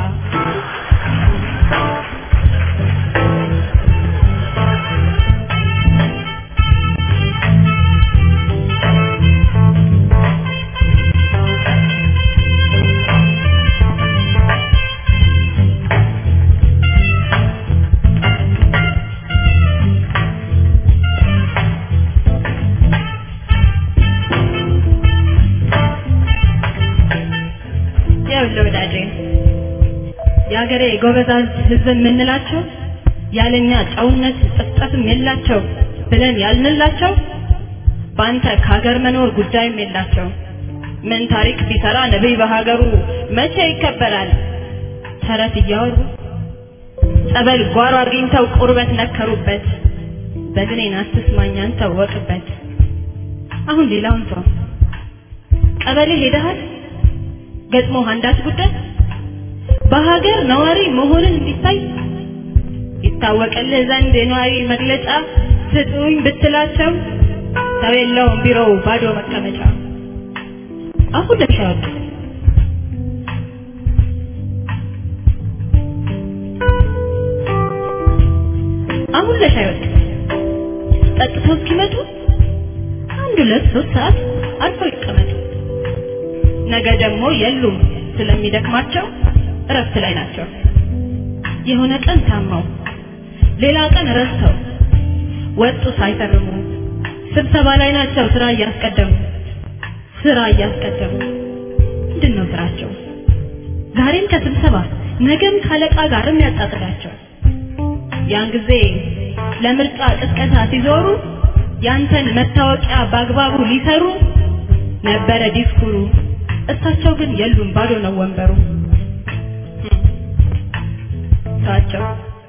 [SPEAKER 5] ያውለው ወዳጄ ያገሬ ጎበዛዝ ህዝብ ምንላቸው ያለኛ ጫውነት ጥፍጥፍም የላቸው ብለን ያልንላቸው ባንተ ካገር መኖር ጉዳይም የላቸው ምን ታሪክ ቢሰራ ነብይ በሀገሩ መቼ ይከበራል ተረት እያወሩ ጸበል ጓሮ አግኝተው ቁርበት ነከሩበት በግኔን አትስማኛን ተወቅበት አሁን ሌላውን ሰው ቀበሌ ሄደሃል ገጥሞ አንዳች ጉዳይ በሀገር ነዋሪ መሆንን እንዲታይ ይታወቅልህ ዘንድ የነዋሪ መግለጫ ስጡኝ ብትላቸው ታየለው ቢሮው ባዶ መቀመጫ አሁን ለሻውት አሁን ለሻውት ጠጥተው እስኪመጡ አንድ ሁለት ሶስት ሰዓት አልፎ ይቀመጡ ነገ ደግሞ የሉም ስለሚደክማቸው እረፍት ላይ ናቸው የሆነ ቀን ታማው ሌላ ቀን ረስተው ወጡ ሳይፈርሙ ስብሰባ ላይ ናቸው ስራ እያስቀደሙ ስራ እያስቀደሙ ምንድነው ስራቸው ዛሬም ከስብሰባ ነገም ካለቃ ጋርም ያጣጥላቸው ያን ጊዜ ለምርጫ ቅስቀሳ ሲዞሩ ያንተን መታወቂያ ባግባቡ ሊሰሩ ነበረ ዲስኩሩ እሳቸው ግን የሉም ባዶ ነው ወንበሩ ታቸው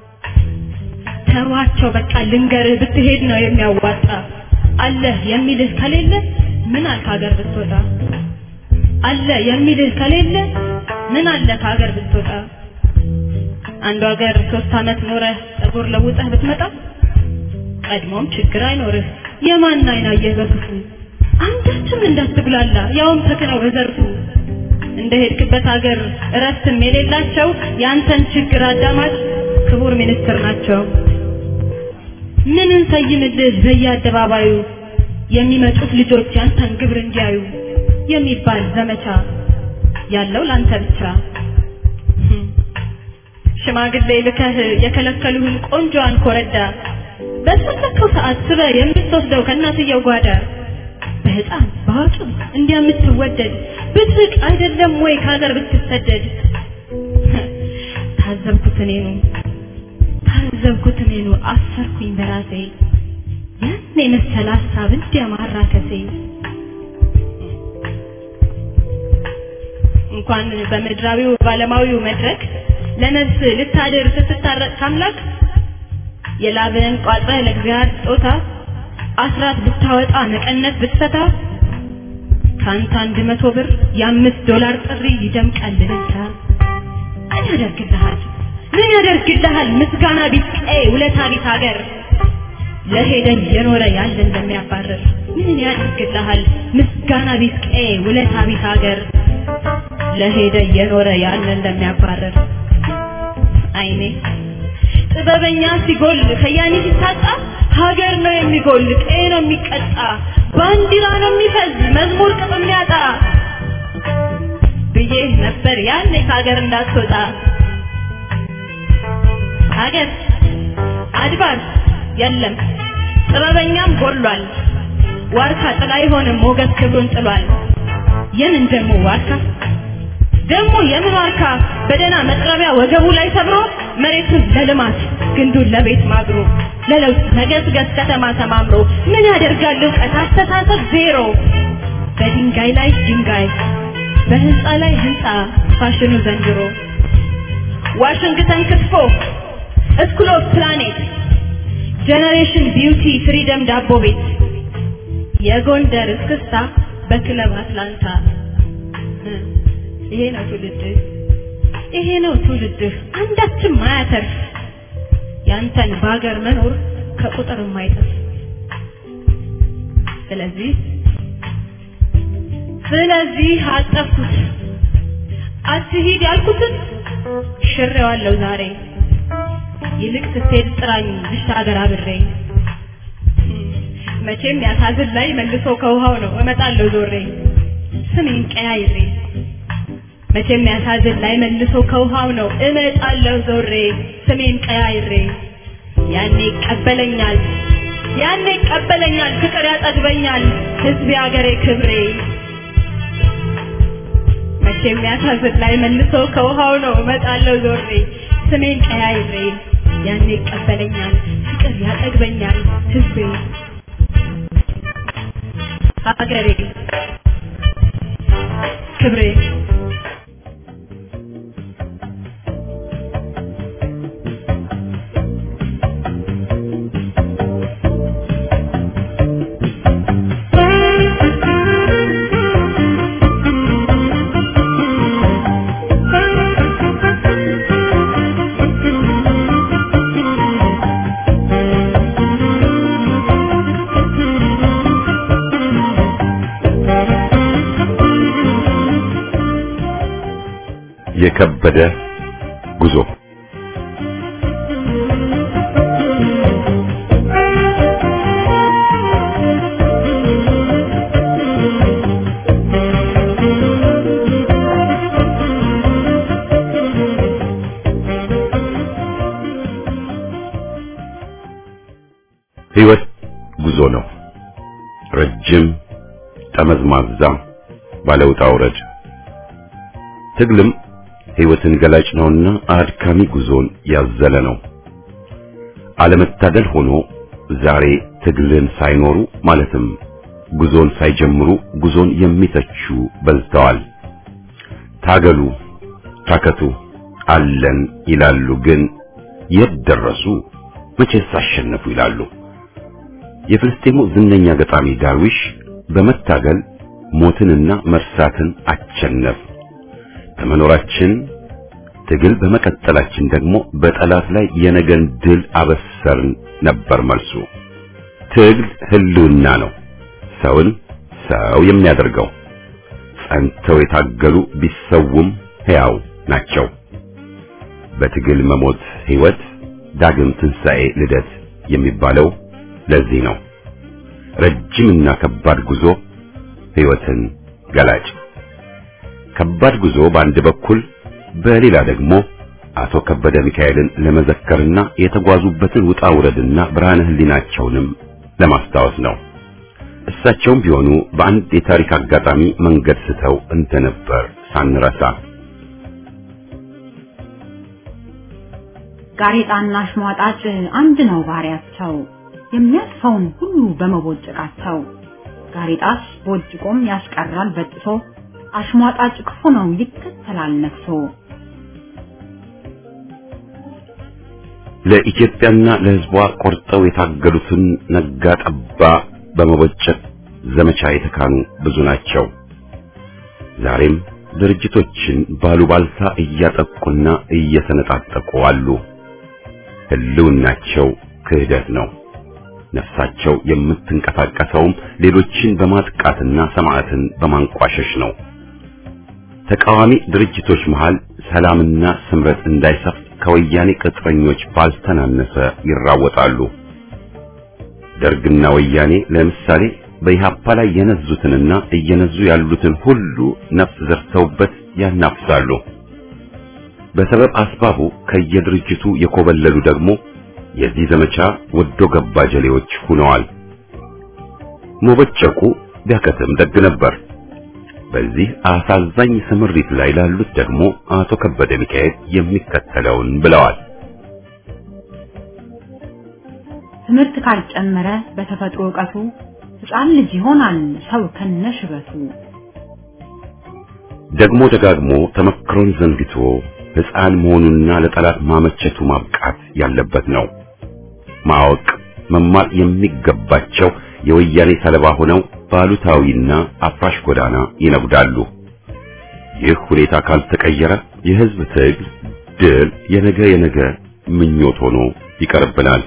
[SPEAKER 5] ተዋቸው በቃ ልንገርህ ብትሄድ ነው የሚያዋጣ አለ የሚልህ ከሌለ ምን አለ ሀገር ብትወጣ አለ የሚልህ ከሌለ ምን አለ ሀገር ብትወጣ አንዱ ሀገር ሶስት አመት ኖረህ ጸጉር ለውጠህ ብትመጣ ቀድሞም ችግር አይኖርህ የማን አይና እየገፉ አንዳችም እንዳትብላላ ያውም ተከናው በዘርፉ እንደሄድክበት ሀገር እረፍትም የሌላቸው ያንተን ችግር አዳማጭ ክቡር ሚኒስትር ናቸው ምንን ሰይምልህ በየአደባባዩ የሚመጡት ልጆች ያንተን ግብር እንዲያዩ የሚባል ዘመቻ ያለው ላንተ ብቻ ሽማግሌ ልከህ የከለከሉህን ቆንጆን ኮረዳ በተሰከው ሰዓት ስለ የምትወስደው ከናትየው ጓዳ በህፃን ባውጡ እንዲያምትወደድ ብትቅ አይደለም ወይ ካገር ብትሰደድ ታዘብኩት እኔኑ ታዘብኩት እኔኑ አፈርኩኝ በራሴ ያኔ መሰለ ሐሳብ እንዲያማራከሴ እንኳን በመድራዊው ባለማዊው መድረክ ለነፍስ ልታደር ስትታረቅ ካምላክ የላብን ቋጥረህ ለእግዚአብሔር ጾታ አስራት ብታወጣ መቀነት ብትፈታ ካንተ አንድ መቶ ብር የአምስት ዶላር ጥሪ ይደምቃል ልልታ ምን ያደርግልሃል ምን ያደርግልሃል ምስጋና ቢጤ ውለታ ቢት ሀገር ለሄደ የኖረ ያለ እንደሚያባርር ምን ያደርግልሃል ምስጋና ቢጤ ውለታ ቢት ሀገር ለሄደ የኖረ ያለ እንደሚያባርር አይኔ ጥበበኛ ሲጎል ከያኒ ሲታጣ ሀገር ነው የሚጎል ቀይ ነው የሚቀጣ ባንዲራ ነው የሚፈዝ መዝሙር ቅጥም ያጣ ብዬ ነበር ያኔ ሀገር እንዳትወጣ ሀገር አድባር የለም ጥበበኛም ጎሏል ዋርካ ጥላ ይሆንም ሞገስ ክብሩን ጥሏል የምን ደሞ ዋርካ ደሞ የምን ዋርካ በደና መጥረቢያ ወገቡ ላይ ሰብሮ መሬቱን ለልማት ግንዱን ለቤት ማግሮ ለለውጥ ነገስገስ ከተማ ተማምሮ ምን ያደርጋል ዕውቀት አስተሳሰብ ዜሮ በድንጋይ ላይ ድንጋይ በህንጻ ላይ ህንጻ ፋሽኑ ዘንድሮ ዋሽንግተን ክትፎ ስኩል ኦፍ ፕላኔት ጀነሬሽን ቢዩቲ ፍሪደም ዳቦ ቤት የጎንደር እስክስታ በክለብ አትላንታ ይሄ ነው ትውልድ ይሄ ነው ትውልድ አንዳችም ማያተርፍ ያንተን ባገር መኖር ከቁጥር የማይጠፍ ስለዚህ ስለዚህ አጠፍኩት አትሂድ ያልኩትን ሽሬዋለሁ ዛሬ ይልቅ ስትሄድ ጥራኝ ልሻገር አብሬ መቼም ያሳዝን ላይ መልሶ ከውሃው ነው እመጣለሁ ዞሬ ስሜን ቀያይሬ መቼም ያሳዝን ላይ መልሶ ከውሃው ነው እመጣለሁ ዞሬ ስሜን ቀያይሬ ያኔ ይቀበለኛል ያኔ ይቀበለኛል ፍቅር ያጠግበኛል ህዝብ ያገሬ ክብሬ የሚያሳዝን ላይ መልሶ ከውሃው ነው እመጣለሁ ዞሬ ስሜን ቀያይሬ ያኔ ይቀበለኛል ፍቅር ያጠግበኛል ህዝቤ ሀገሬ ክብሬ
[SPEAKER 1] የከበደ ጉዞ ህይወት ጉዞ ነው ረጅም ጠመዝማዛ ባለውጣ ውረድ ትግልም ህይወትን ገላጭ ነውና አድካሚ ጉዞን ያዘለ ነው አለመታደል ሆኖ ዛሬ ትግልን ሳይኖሩ ማለትም ጉዞን ሳይጀምሩ ጉዞን የሚተቹ በዝተዋል ታገሉ ታከቱ አለን ይላሉ ግን የደረሱ መቼስ አሸነፉ ይላሉ የፍልስጤሙ ዝነኛ ገጣሚ ዳርዊሽ በመታገል ሞትንና መርሳትን አቸነፍ በመኖራችን ትግል በመቀጠላችን ደግሞ በጠላት ላይ የነገን ድል አበሰርን ነበር መልሱ ትግል ህልውና ነው ሰውን ሰው የሚያደርገው ጸንተው የታገሉ ቢሰውም ሕያው ናቸው በትግል መሞት ህይወት ዳግም ትንሣኤ ልደት የሚባለው ለዚህ ነው ረጅምና ከባድ ጉዞ ህይወትን ገላጭ ከባድ ጉዞ በአንድ በኩል በሌላ ደግሞ አቶ ከበደ ሚካኤልን ለመዘከርና የተጓዙበትን ውጣ ውረድና ብርሃነ ህሊናቸውንም ለማስታወስ ነው እሳቸውም ቢሆኑ በአንድ የታሪክ አጋጣሚ መንገድ ስተው እንደነበር ሳንረሳ
[SPEAKER 4] ጋሬጣና አሽሟጣጭ አንድ ነው ባህሪያቸው የሚያልፈውን ሁሉ በመቦጨቃቸው ጋሬጣስ ቦጭቆም ያስቀራል በጥሶ አሽሟጣጭ ክፉ ነው ይከተላል ነፍሶ
[SPEAKER 1] ለኢትዮጵያና ለህዝቧ ቆርጠው የታገሉትን ነጋ ጠባ በመቦጨቅ ዘመቻ የተካኑ ብዙ ናቸው ዛሬም ድርጅቶችን ባሉባልታ እያጠቁና እየተነጣጠቁ አሉ ህልውናቸው ክህደት ነው ነፍሳቸው የምትንቀሳቀሰውም ሌሎችን በማጥቃትና ሰማዕትን በማንቋሸሽ ነው ተቃዋሚ ድርጅቶች መሃል ሰላምና ስምረት እንዳይሰፍ ከወያኔ ቅጥረኞች ባልተናነሰ ይራወጣሉ ደርግና ወያኔ ለምሳሌ በኢህአፓ ላይ የነዙትንና እየነዙ ያሉትን ሁሉ ነፍስ ዘርተውበት ያናፍሳሉ በሰበብ አስባቡ ከየድርጅቱ የኮበለሉ ደግሞ የዚህ ዘመቻ ወዶ ገባ ጀሌዎች ሆነዋል ሞበጨቁ ቢያከተም ደግ ነበር በዚህ አሳዛኝ ስምሪት ላይ ላሉት ደግሞ አቶ ከበደ ሚካኤል የሚከተለውን ብለዋል
[SPEAKER 4] ትምህርት ካልጨመረ በተፈጥሮ ዕውቀቱ ሕፃን ልጅ ይሆናል ሰው ከነሽበቱ
[SPEAKER 1] ደግሞ ደጋግሞ ተመክሮን ዘንግቶ ሕፃን መሆኑና ለጠላት ማመቸቱ ማብቃት ያለበት ነው ማወቅ መማር የሚገባቸው የወያኔ ሰለባ ሆነው ባሉታዊና አፍራሽ ጎዳና ይነጉዳሉ ይህ ሁኔታ ካልተቀየረ የህዝብ ትግል ድል የነገ የነገ ምኞት ሆኖ ይቀርብናል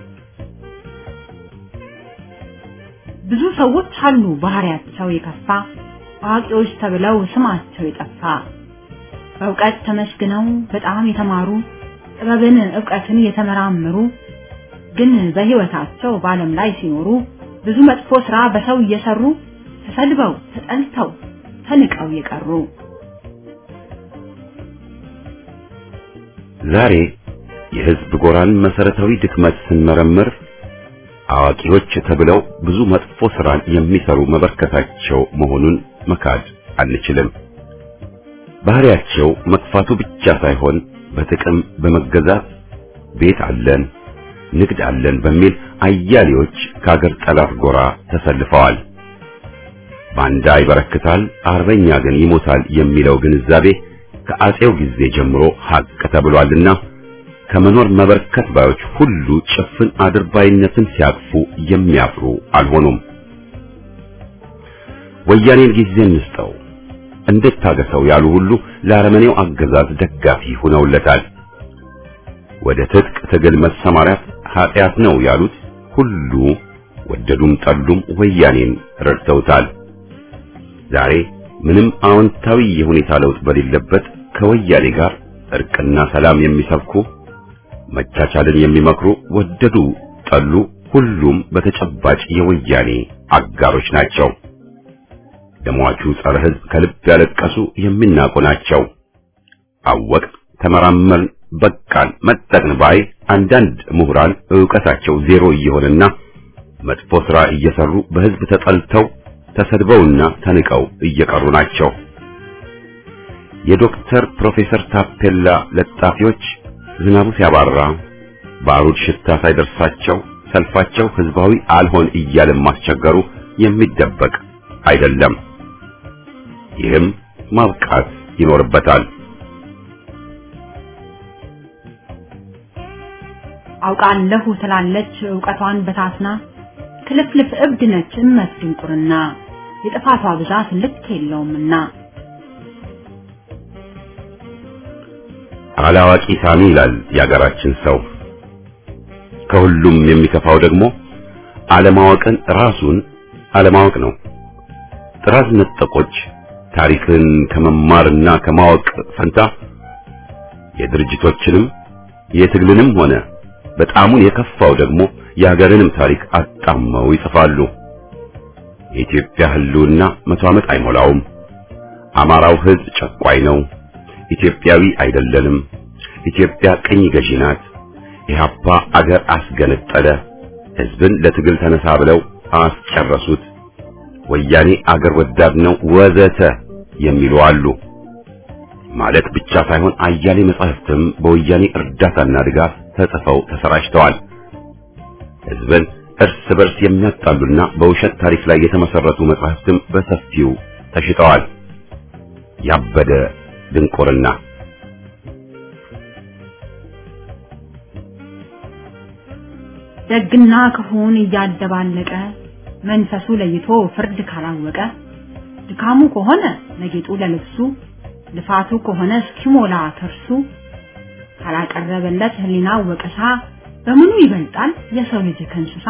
[SPEAKER 4] ብዙ ሰዎች አሉ ባህሪያቸው የከፋ አዋቂዎች ተብለው ስማቸው የጠፋ በእውቀት ተመስግነው በጣም የተማሩ ጥበብን ዕውቀትን የተመራመሩ ግን በህይወታቸው በዓለም ላይ ሲኖሩ ብዙ መጥፎ ሥራ በሰው እየሰሩ ተሰድበው ተጠልተው ተንቀው የቀሩ
[SPEAKER 1] ዛሬ የህዝብ ጎራን መሰረታዊ ድክመት ስንመረምር አዋቂዎች ተብለው ብዙ መጥፎ ሥራን የሚሰሩ መበርከታቸው መሆኑን መካድ አንችልም ባህሪያቸው መጥፋቱ ብቻ ሳይሆን በጥቅም በመገዛት ቤት አለን ንግድ አለን በሚል አያሌዎች ከአገር ጠላት ጎራ ተሰልፈዋል። ባንዳ ይበረክታል አርበኛ ግን ይሞታል የሚለው ግንዛቤ ከአጼው ጊዜ ጀምሮ ሀቅ ተብሏልና ከመኖር መበርከት ባዮች ሁሉ ጭፍን አድርባይነትን ሲያቅፉ የሚያፍሩ አልሆኑም። ወያኔን ጊዜ እንስጠው እንድታገሰው ያሉ ሁሉ ለአረመኔው አገዛዝ ደጋፊ ሆነውለታል። ወደ ትጥቅ ትግል መሰማራት ኃጢአት ነው ያሉት ሁሉ ወደዱም ጠሉም ወያኔን ረድተውታል። ዛሬ ምንም አዎንታዊ የሁኔታ ለውጥ በሌለበት ከወያኔ ጋር እርቅና ሰላም የሚሰብኩ መቻቻልን የሚመክሩ ወደዱ ጠሉ ሁሉም በተጨባጭ የወያኔ አጋሮች ናቸው። ደሟቹ ጸረ ሕዝብ ከልብ ያለቀሱ የሚናቁ ናቸው። አወቅ ተመራመርን በቃን መጠቅን ባይ አንዳንድ ምሁራን ዕውቀታቸው ዜሮ እየሆነና መጥፎ ሥራ እየሰሩ በሕዝብ ተጠልተው ተሰድበውና ተንቀው እየቀሩ ናቸው። የዶክተር ፕሮፌሰር ታፔላ ለጣፊዎች ዝናቡ ሲያባራ ባሩድ ሽታ ሳይደርሳቸው ሰልፋቸው ሕዝባዊ አልሆን እያለ ማስቸገሩ የሚደበቅ አይደለም። ይህም ማብቃት ይኖርበታል።
[SPEAKER 4] አውቃለሁ ትላለች ዕውቀቷን በታስና ክልፍልፍ እብድ ነች እመት ድንቁርና የጥፋቷ ብዛት ልክ የለውምና
[SPEAKER 1] አላዋቂ ሳሚ ይላል ያገራችን ሰው። ከሁሉም የሚከፋው ደግሞ አለማወቅን ራሱን አለማወቅ ነው። ጥራዝ ነጠቆች ታሪክን ከመማርና ከማወቅ ፈንታ የድርጅቶችንም የትግልንም ሆነ በጣሙን የከፋው ደግሞ የሀገርንም ታሪክ አጣመው ይጽፋሉ። የኢትዮጵያ ህልውና መቶ ዓመት አይሞላውም። አማራው ህዝብ ጨቋይ ነው። ኢትዮጵያዊ አይደለንም። ኢትዮጵያ ቅኝ ገዢ ናት። ኢህአፓ አገር አስገነጠለ። ህዝብን ለትግል ተነሳ ብለው አስጨረሱት። ወያኔ አገር ወዳድ ነው ወዘተ የሚሉ አሉ። ማለት ብቻ ሳይሆን አያሌ መጻሕፍትም በወያኔ እርዳታና ድጋፍ ተጽፈው ተሰራጭተዋል። ህዝብን እርስ በርስ የሚያጣሉና በውሸት ታሪክ ላይ የተመሰረቱ መጻሕፍትም በሰፊው ተሽጠዋል። ያበደ ድንቁርና
[SPEAKER 4] ደግና ክፉን እያደባለቀ መንፈሱ ለይቶ ፍርድ ካላወቀ ድካሙ ከሆነ ለጌጡ ለልብሱ ልፋቱ ከሆነ እስኪሞላ ከርሱ ካላቀረበለት ህሊና ወቀሳ በምኑ ይበልጣል የሰው ልጅ ከእንስሳ?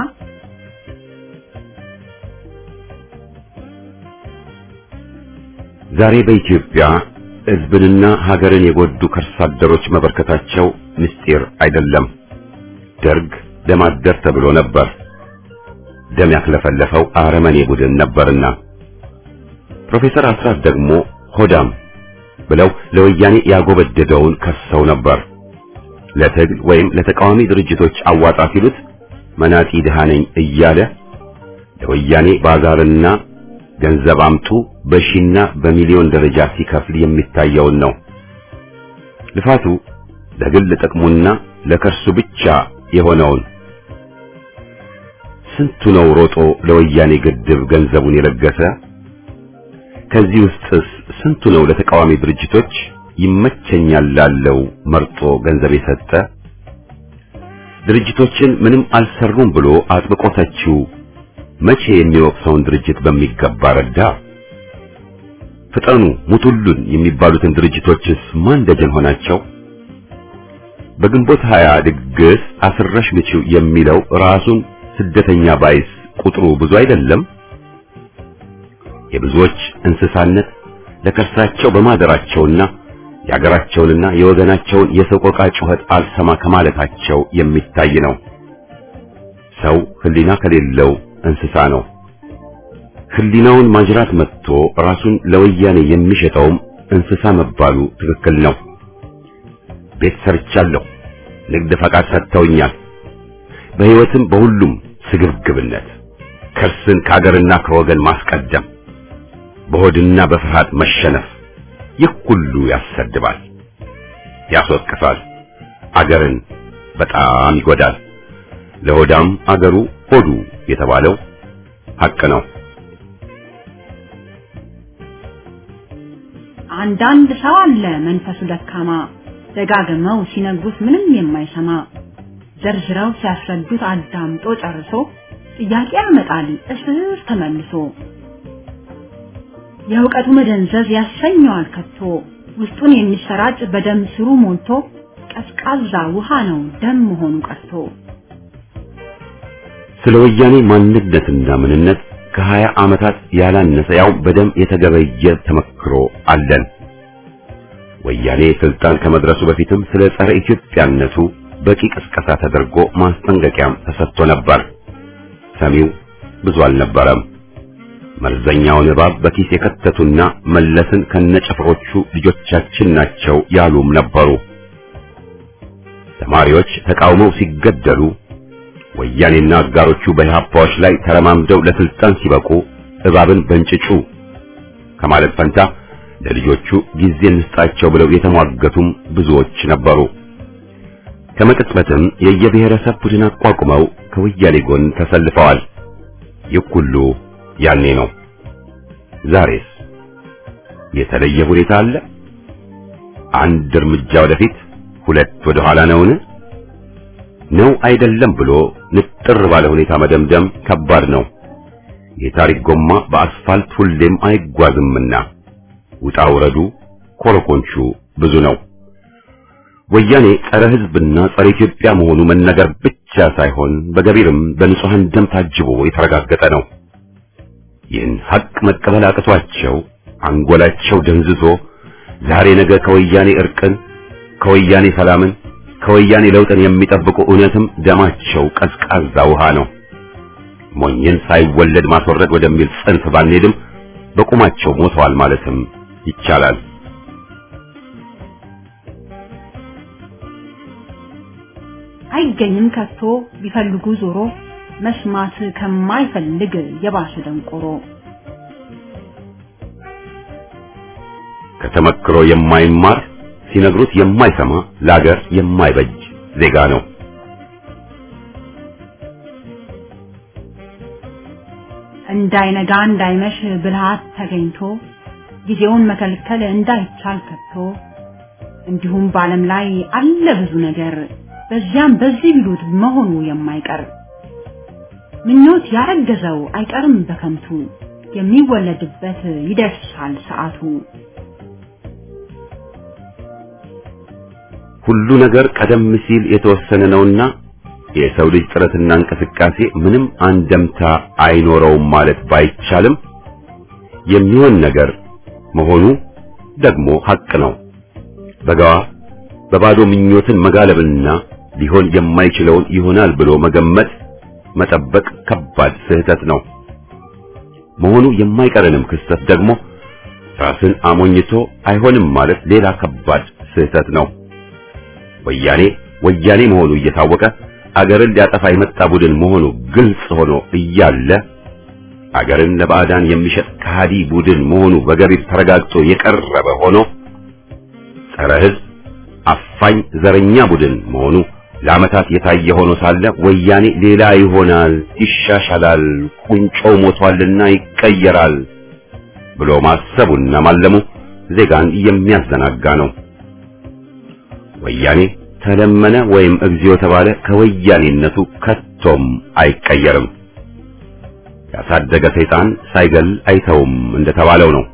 [SPEAKER 1] ዛሬ በኢትዮጵያ ህዝብንና ሀገርን የጎዱ ከርሳ አደሮች መበርከታቸው ምስጢር አይደለም። ደርግ ደም አደር ተብሎ ነበር። ደም ያክለፈለፈው አረመኔ ቡድን ነበርና ፕሮፌሰር አስራት ደግሞ ሆዳም ብለው ለወያኔ ያጎበደደውን ከሰው ነበር። ለትግል ወይም ለተቃዋሚ ድርጅቶች አዋጣ ሲሉት መናጢ ድሃ ነኝ እያለ ለወያኔ ባዛርና ገንዘብ አምጡ በሺና በሚሊዮን ደረጃ ሲከፍል የሚታየውን ነው። ልፋቱ ለግል ጥቅሙና ለከርሱ ብቻ የሆነውን ስንቱ ነው ሮጦ ለወያኔ ግድብ ገንዘቡን የለገሰ? ከዚህ ውስጥስ ስንቱ ነው ለተቃዋሚ ድርጅቶች ይመቸኛል ላለው መርጦ ገንዘብ የሰጠ? ድርጅቶችን ምንም አልሰሩም ብሎ አጥብቆ ተቺው መቼ የሚወቅሰውን ድርጅት በሚገባ ረዳ? ፍጠኑ ሙቱሉን የሚባሉትን ድርጅቶችስ ማን ደጀን ሆናቸው? በግንቦት ሀያ ድግስ አስረሽ ምቺው የሚለው ራሱን ስደተኛ ባይስ ቁጥሩ ብዙ አይደለም? የብዙዎች እንስሳነት ለከርሳቸው በማደራቸውና የሀገራቸውንና የወገናቸውን የሰቆቃ ጩኸት አልሰማ ከማለታቸው የሚታይ ነው። ሰው ህሊና ከሌለው እንስሳ ነው። ህሊናውን ማጅራት መጥቶ ራሱን ለወያኔ የሚሸጠውም እንስሳ መባሉ ትክክል ነው። ቤት ሰርቻለሁ፣ ንግድ ፈቃድ ሰጥተውኛል፣ በህይወትም በሁሉም ስግብግብነት ከርስን ከሀገርና ከወገን ማስቀደም፣ በሆድና በፍርሃት መሸነፍ፣ ይህ ሁሉ ያሰድባል፣ ያስወቅሳል፣ አገርን በጣም ይጎዳል። ለሆዳም አገሩ ሆዱ የተባለው ሐቅ ነው።
[SPEAKER 4] አንዳንድ ሰው አለ መንፈሱ ደካማ ደጋግመው ሲነግሩት ምንም የማይሰማ ዘርዝረው ሲያስረዱት አዳምጦ ጨርሶ ጥያቄ ያመጣል እስር ተመልሶ የእውቀቱ መደንዘዝ ያሰኘዋል ከቶ ውስጡን የሚሰራጭ በደም ስሩ ሞልቶ ቀዝቃዛ ውሃ ነው ደም መሆኑ ቀርቶ።
[SPEAKER 1] ስለ ወያኔ ማንነትና ምንነት ከሀያ ዓመታት ያላነሰ ያው በደም የተገበየ ተመክሮ አለን። ወያኔ ስልጣን ከመድረሱ በፊትም ስለ ጸረ ኢትዮጵያነቱ በቂ ቅስቀሳ ተደርጎ ማስጠንቀቂያም ተሰጥቶ ነበር። ሰሚው ብዙ አልነበረም። መርዘኛውን እባብ በኪስ የከተቱና መለስን ከነጭፍሮቹ ልጆቻችን ናቸው ያሉም ነበሩ። ተማሪዎች ተቃውመው ሲገደሉ ወያኔና አጋሮቹ በኢህአፓዎች ላይ ተረማምደው ለስልጣን ሲበቁ እባብን በእንጭጩ ከማለት ፈንታ ለልጆቹ ጊዜ እንስጣቸው ብለው የተሟገቱም ብዙዎች ነበሩ። ከመቅጽበትም የየብሔረሰብ ቡድን አቋቁመው ከወያኔ ጎን ተሰልፈዋል። ይህ ሁሉ ያኔ ነው። ዛሬስ የተለየ ሁኔታ አለ? አንድ እርምጃ ወደፊት ሁለት ወደ ኋላ ነውን? ነው አይደለም ብሎ ንጥር ባለ ሁኔታ መደምደም ከባድ ነው። የታሪክ ጎማ በአስፋልት ሁሌም አይጓዝምና ውጣ ውረዱ ኮረኮንቹ ብዙ ነው። ወያኔ ጸረ ሕዝብና ጸረ ኢትዮጵያ መሆኑ መነገር ብቻ ሳይሆን በገቢርም በንጹሃን ደም ታጅቦ የተረጋገጠ ነው። ይህን ሐቅ መቀበል አቅቷቸው አንጎላቸው ደንዝዞ ዛሬ ነገ ከወያኔ እርቅን፣ ከወያኔ ሰላምን፣ ከወያኔ ለውጥን የሚጠብቁ እውነትም ደማቸው ቀዝቃዛ ውሃ ነው። ሞኝን ሳይወለድ ማስወረድ ወደሚል ጽንፍ ባንሄድም በቁማቸው ሞተዋል ማለትም ይቻላል።
[SPEAKER 4] አይገኝም ከቶ ቢፈልጉ ዞሮ መስማት ከማይፈልግ የባሰ ደንቆሮ።
[SPEAKER 1] ከተመክሮ የማይማር ሲነግሩት የማይሰማ ለአገር የማይበጅ ዜጋ ነው።
[SPEAKER 4] እንዳይነጋ እንዳይመሽ ብልሃት ተገኝቶ ጊዜውን መከልከል እንዳይቻል ከቶ እንዲሁም በዓለም ላይ አለ ብዙ ነገር በዚያም በዚህ ቢሉት መሆኑ የማይቀር ምኞት ያረገዘው አይቀርም በከንቱ የሚወለድበት ይደርሳል ሰዓቱ።
[SPEAKER 1] ሁሉ ነገር ቀደም ሲል የተወሰነ ነውና የሰው ልጅ ጥረትና እንቅስቃሴ ምንም አንደምታ አይኖረውም ማለት ባይቻልም የሚሆን ነገር መሆኑ ደግሞ ሐቅ ነው። በጋዋ በባዶ ምኞትን መጋለብና ሊሆን የማይችለውን ይሆናል ብሎ መገመት መጠበቅ ከባድ ስህተት ነው። መሆኑ የማይቀርንም ክስተት ደግሞ ራስን አሞኝቶ አይሆንም ማለት ሌላ ከባድ ስህተት ነው። ወያኔ ወያኔ መሆኑ እየታወቀ አገርን ሊያጠፋ የመጣ ቡድን መሆኑ ግልጽ ሆኖ እያለ አገርን ለባዕዳን የሚሸጥ ከሃዲ ቡድን መሆኑ በገቢር ተረጋግጦ የቀረበ ሆኖ ጸረ ሕዝብ አፋኝ ዘረኛ ቡድን መሆኑ ለዓመታት የታየ ሆኖ ሳለ ወያኔ ሌላ ይሆናል፣ ይሻሻላል፣ ቁንጮ ሞቷልና ይቀየራል ብሎ ማሰቡና ማለሙ ዜጋን የሚያዘናጋ ነው። ወያኔ ተለመነ ወይም እግዚኦ ተባለ ከወያኔነቱ ከቶም አይቀየርም። ያሳደገ ሰይጣን ሳይገል አይተውም እንደተባለው ነው።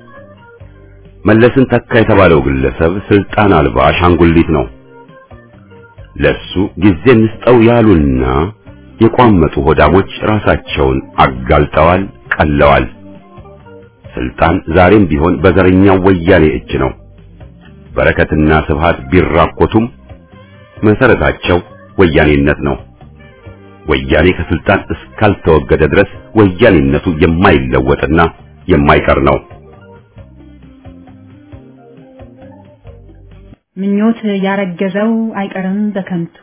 [SPEAKER 1] መለስን ተካ የተባለው ግለሰብ ስልጣን አልባ አሻንጉሊት ነው። ለሱ ጊዜ እንስጠው ያሉና የቋመጡ ሆዳሞች ራሳቸውን አጋልጠዋል፣ ቀለዋል። ስልጣን ዛሬም ቢሆን በዘረኛው ወያኔ እጅ ነው። በረከትና ስብሃት ቢራኮቱም መሰረታቸው ወያኔነት ነው። ወያኔ ከስልጣን እስካልተወገደ ድረስ ወያኔነቱ የማይለወጥና የማይቀር ነው።
[SPEAKER 4] ምኞት ያረገዘው አይቀርም በከንቱ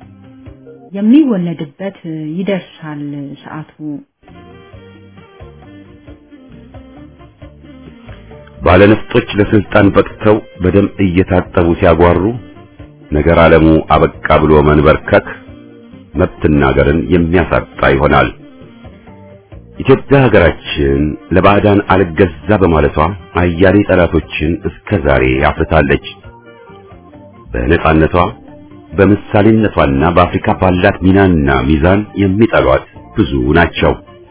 [SPEAKER 4] የሚወለድበት ይደርሳል ሰዓቱ።
[SPEAKER 1] ባለነፍጦች ለስልጣን በቅተው በደም እየታጠቡ ሲያጓሩ ነገር ዓለሙ አበቃ ብሎ መንበርከክ መብትና ሀገርን የሚያሳጣ ይሆናል። ኢትዮጵያ ሀገራችን ለባዕዳን አልገዛ በማለቷ አያሌ ጠላቶችን እስከ ዛሬ አፍርታለች። በነጻነቷ በምሳሌነቷና በአፍሪካ ባላት ሚናና ሚዛን የሚጠሏት ብዙ ናቸው።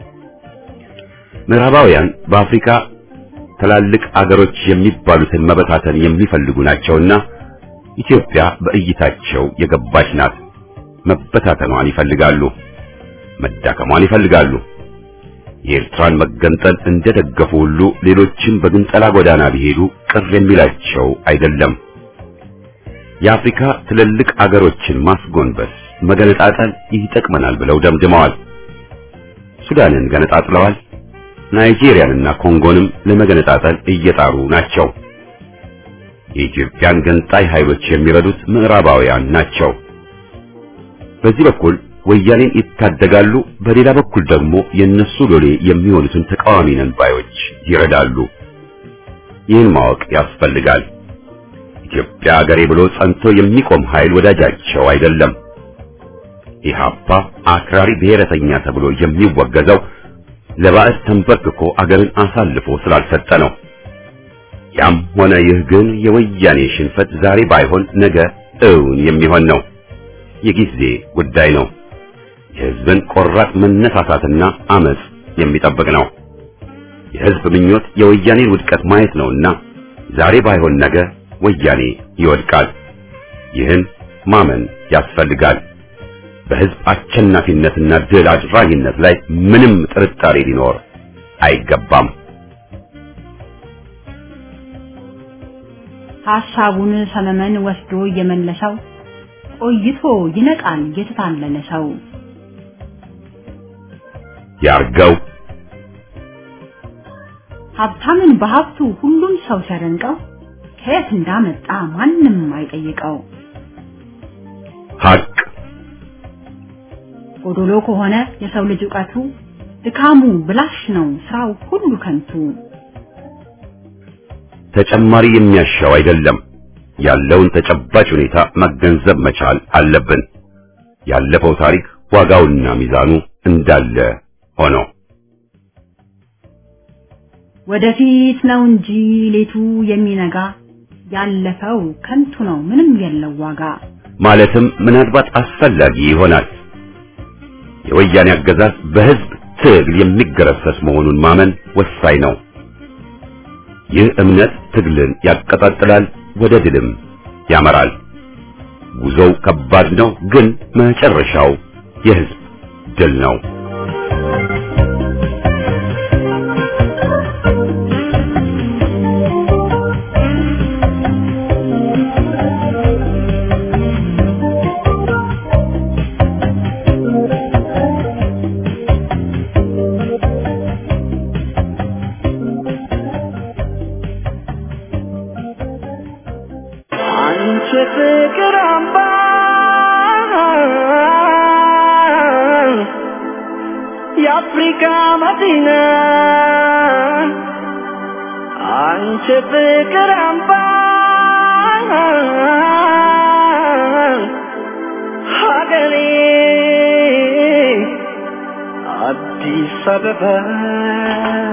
[SPEAKER 1] ምዕራባውያን በአፍሪካ ትላልቅ አገሮች የሚባሉትን መበታተን የሚፈልጉ ናቸውና ኢትዮጵያ በእይታቸው የገባች ናት። መበታተኗን ይፈልጋሉ፣ መዳከሟን ይፈልጋሉ። የኤርትራን መገንጠል እንደደገፉ ሁሉ ሌሎችም በግንጠላ ጎዳና ቢሄዱ ቅር የሚላቸው አይደለም። የአፍሪካ ትልልቅ አገሮችን ማስጎንበስ፣ መገነጣጠል ይጠቅመናል ብለው ደምድመዋል። ሱዳንን ገነጣጥለዋል። ናይጄሪያንና ኮንጎንም ለመገነጣጠል እየጣሩ ናቸው። የኢትዮጵያን ገንጣይ ኃይሎች የሚረዱት ምዕራባውያን ናቸው። በዚህ በኩል ወያኔን ይታደጋሉ፣ በሌላ በኩል ደግሞ የነሱ ሎሌ የሚሆኑትን ተቃዋሚ ነን ባዮች ይረዳሉ። ይህን ማወቅ ያስፈልጋል። ኢትዮጵያ ሀገሬ ብሎ ጸንቶ የሚቆም ኃይል ወዳጃቸው አይደለም። ኢህአፓ አክራሪ ብሔረተኛ ተብሎ የሚወገዘው ለባዕድ ተንበርክኮ አገርን አሳልፎ ስላልሰጠ ነው። ያም ሆነ ይህ ግን የወያኔ ሽንፈት ዛሬ ባይሆን ነገ እውን የሚሆን ነው። የጊዜ ጉዳይ ነው። የሕዝብን ቆራጥ መነሳሳትና አመጽ የሚጠብቅ ነው። የሕዝብ ምኞት የወያኔን ውድቀት ማየት ነውና ዛሬ ባይሆን ነገ ወያኔ ይወድቃል። ይህን ማመን ያስፈልጋል። በሕዝብ አሸናፊነትና ድል አድራጊነት ላይ ምንም ጥርጣሬ ሊኖር አይገባም።
[SPEAKER 4] ሐሳቡን ሰመመን ወስዶ እየመለሰው ቆይቶ ይነቃል የተታለለ ሰው።
[SPEAKER 1] ያርገው
[SPEAKER 4] ሀብታምን በሀብቱ ሁሉም ሰው ሲያደንቀው ከየት እንዳመጣ ማንም አይጠይቀው።
[SPEAKER 1] ሀቅ
[SPEAKER 4] ጎዶሎ ከሆነ የሰው ልጅ ዕውቀቱ ድካሙ ብላሽ ነው ስራው ሁሉ ከንቱ።
[SPEAKER 1] ተጨማሪ የሚያሻው አይደለም። ያለውን ተጨባጭ ሁኔታ መገንዘብ መቻል አለብን። ያለፈው ታሪክ ዋጋውና ሚዛኑ እንዳለ ሆኖ
[SPEAKER 4] ወደፊት ነው እንጂ ሌቱ የሚነጋ ያለፈው ከንቱ ነው ምንም የለው ዋጋ
[SPEAKER 1] ማለትም ምናልባት አስፈላጊ ይሆናል። የወያኔ አገዛዝ በሕዝብ ትግል የሚገረሰስ መሆኑን ማመን ወሳኝ ነው። ይህ እምነት ትግልን ያቀጣጥላል፣ ወደ ድልም ያመራል። ጉዞው ከባድ ነው፣ ግን መጨረሻው የሕዝብ ድል ነው።
[SPEAKER 6] የአፍሪካ መዲና አንቺ ፍቅር አምባ ሀገሬ አዲስ አበባ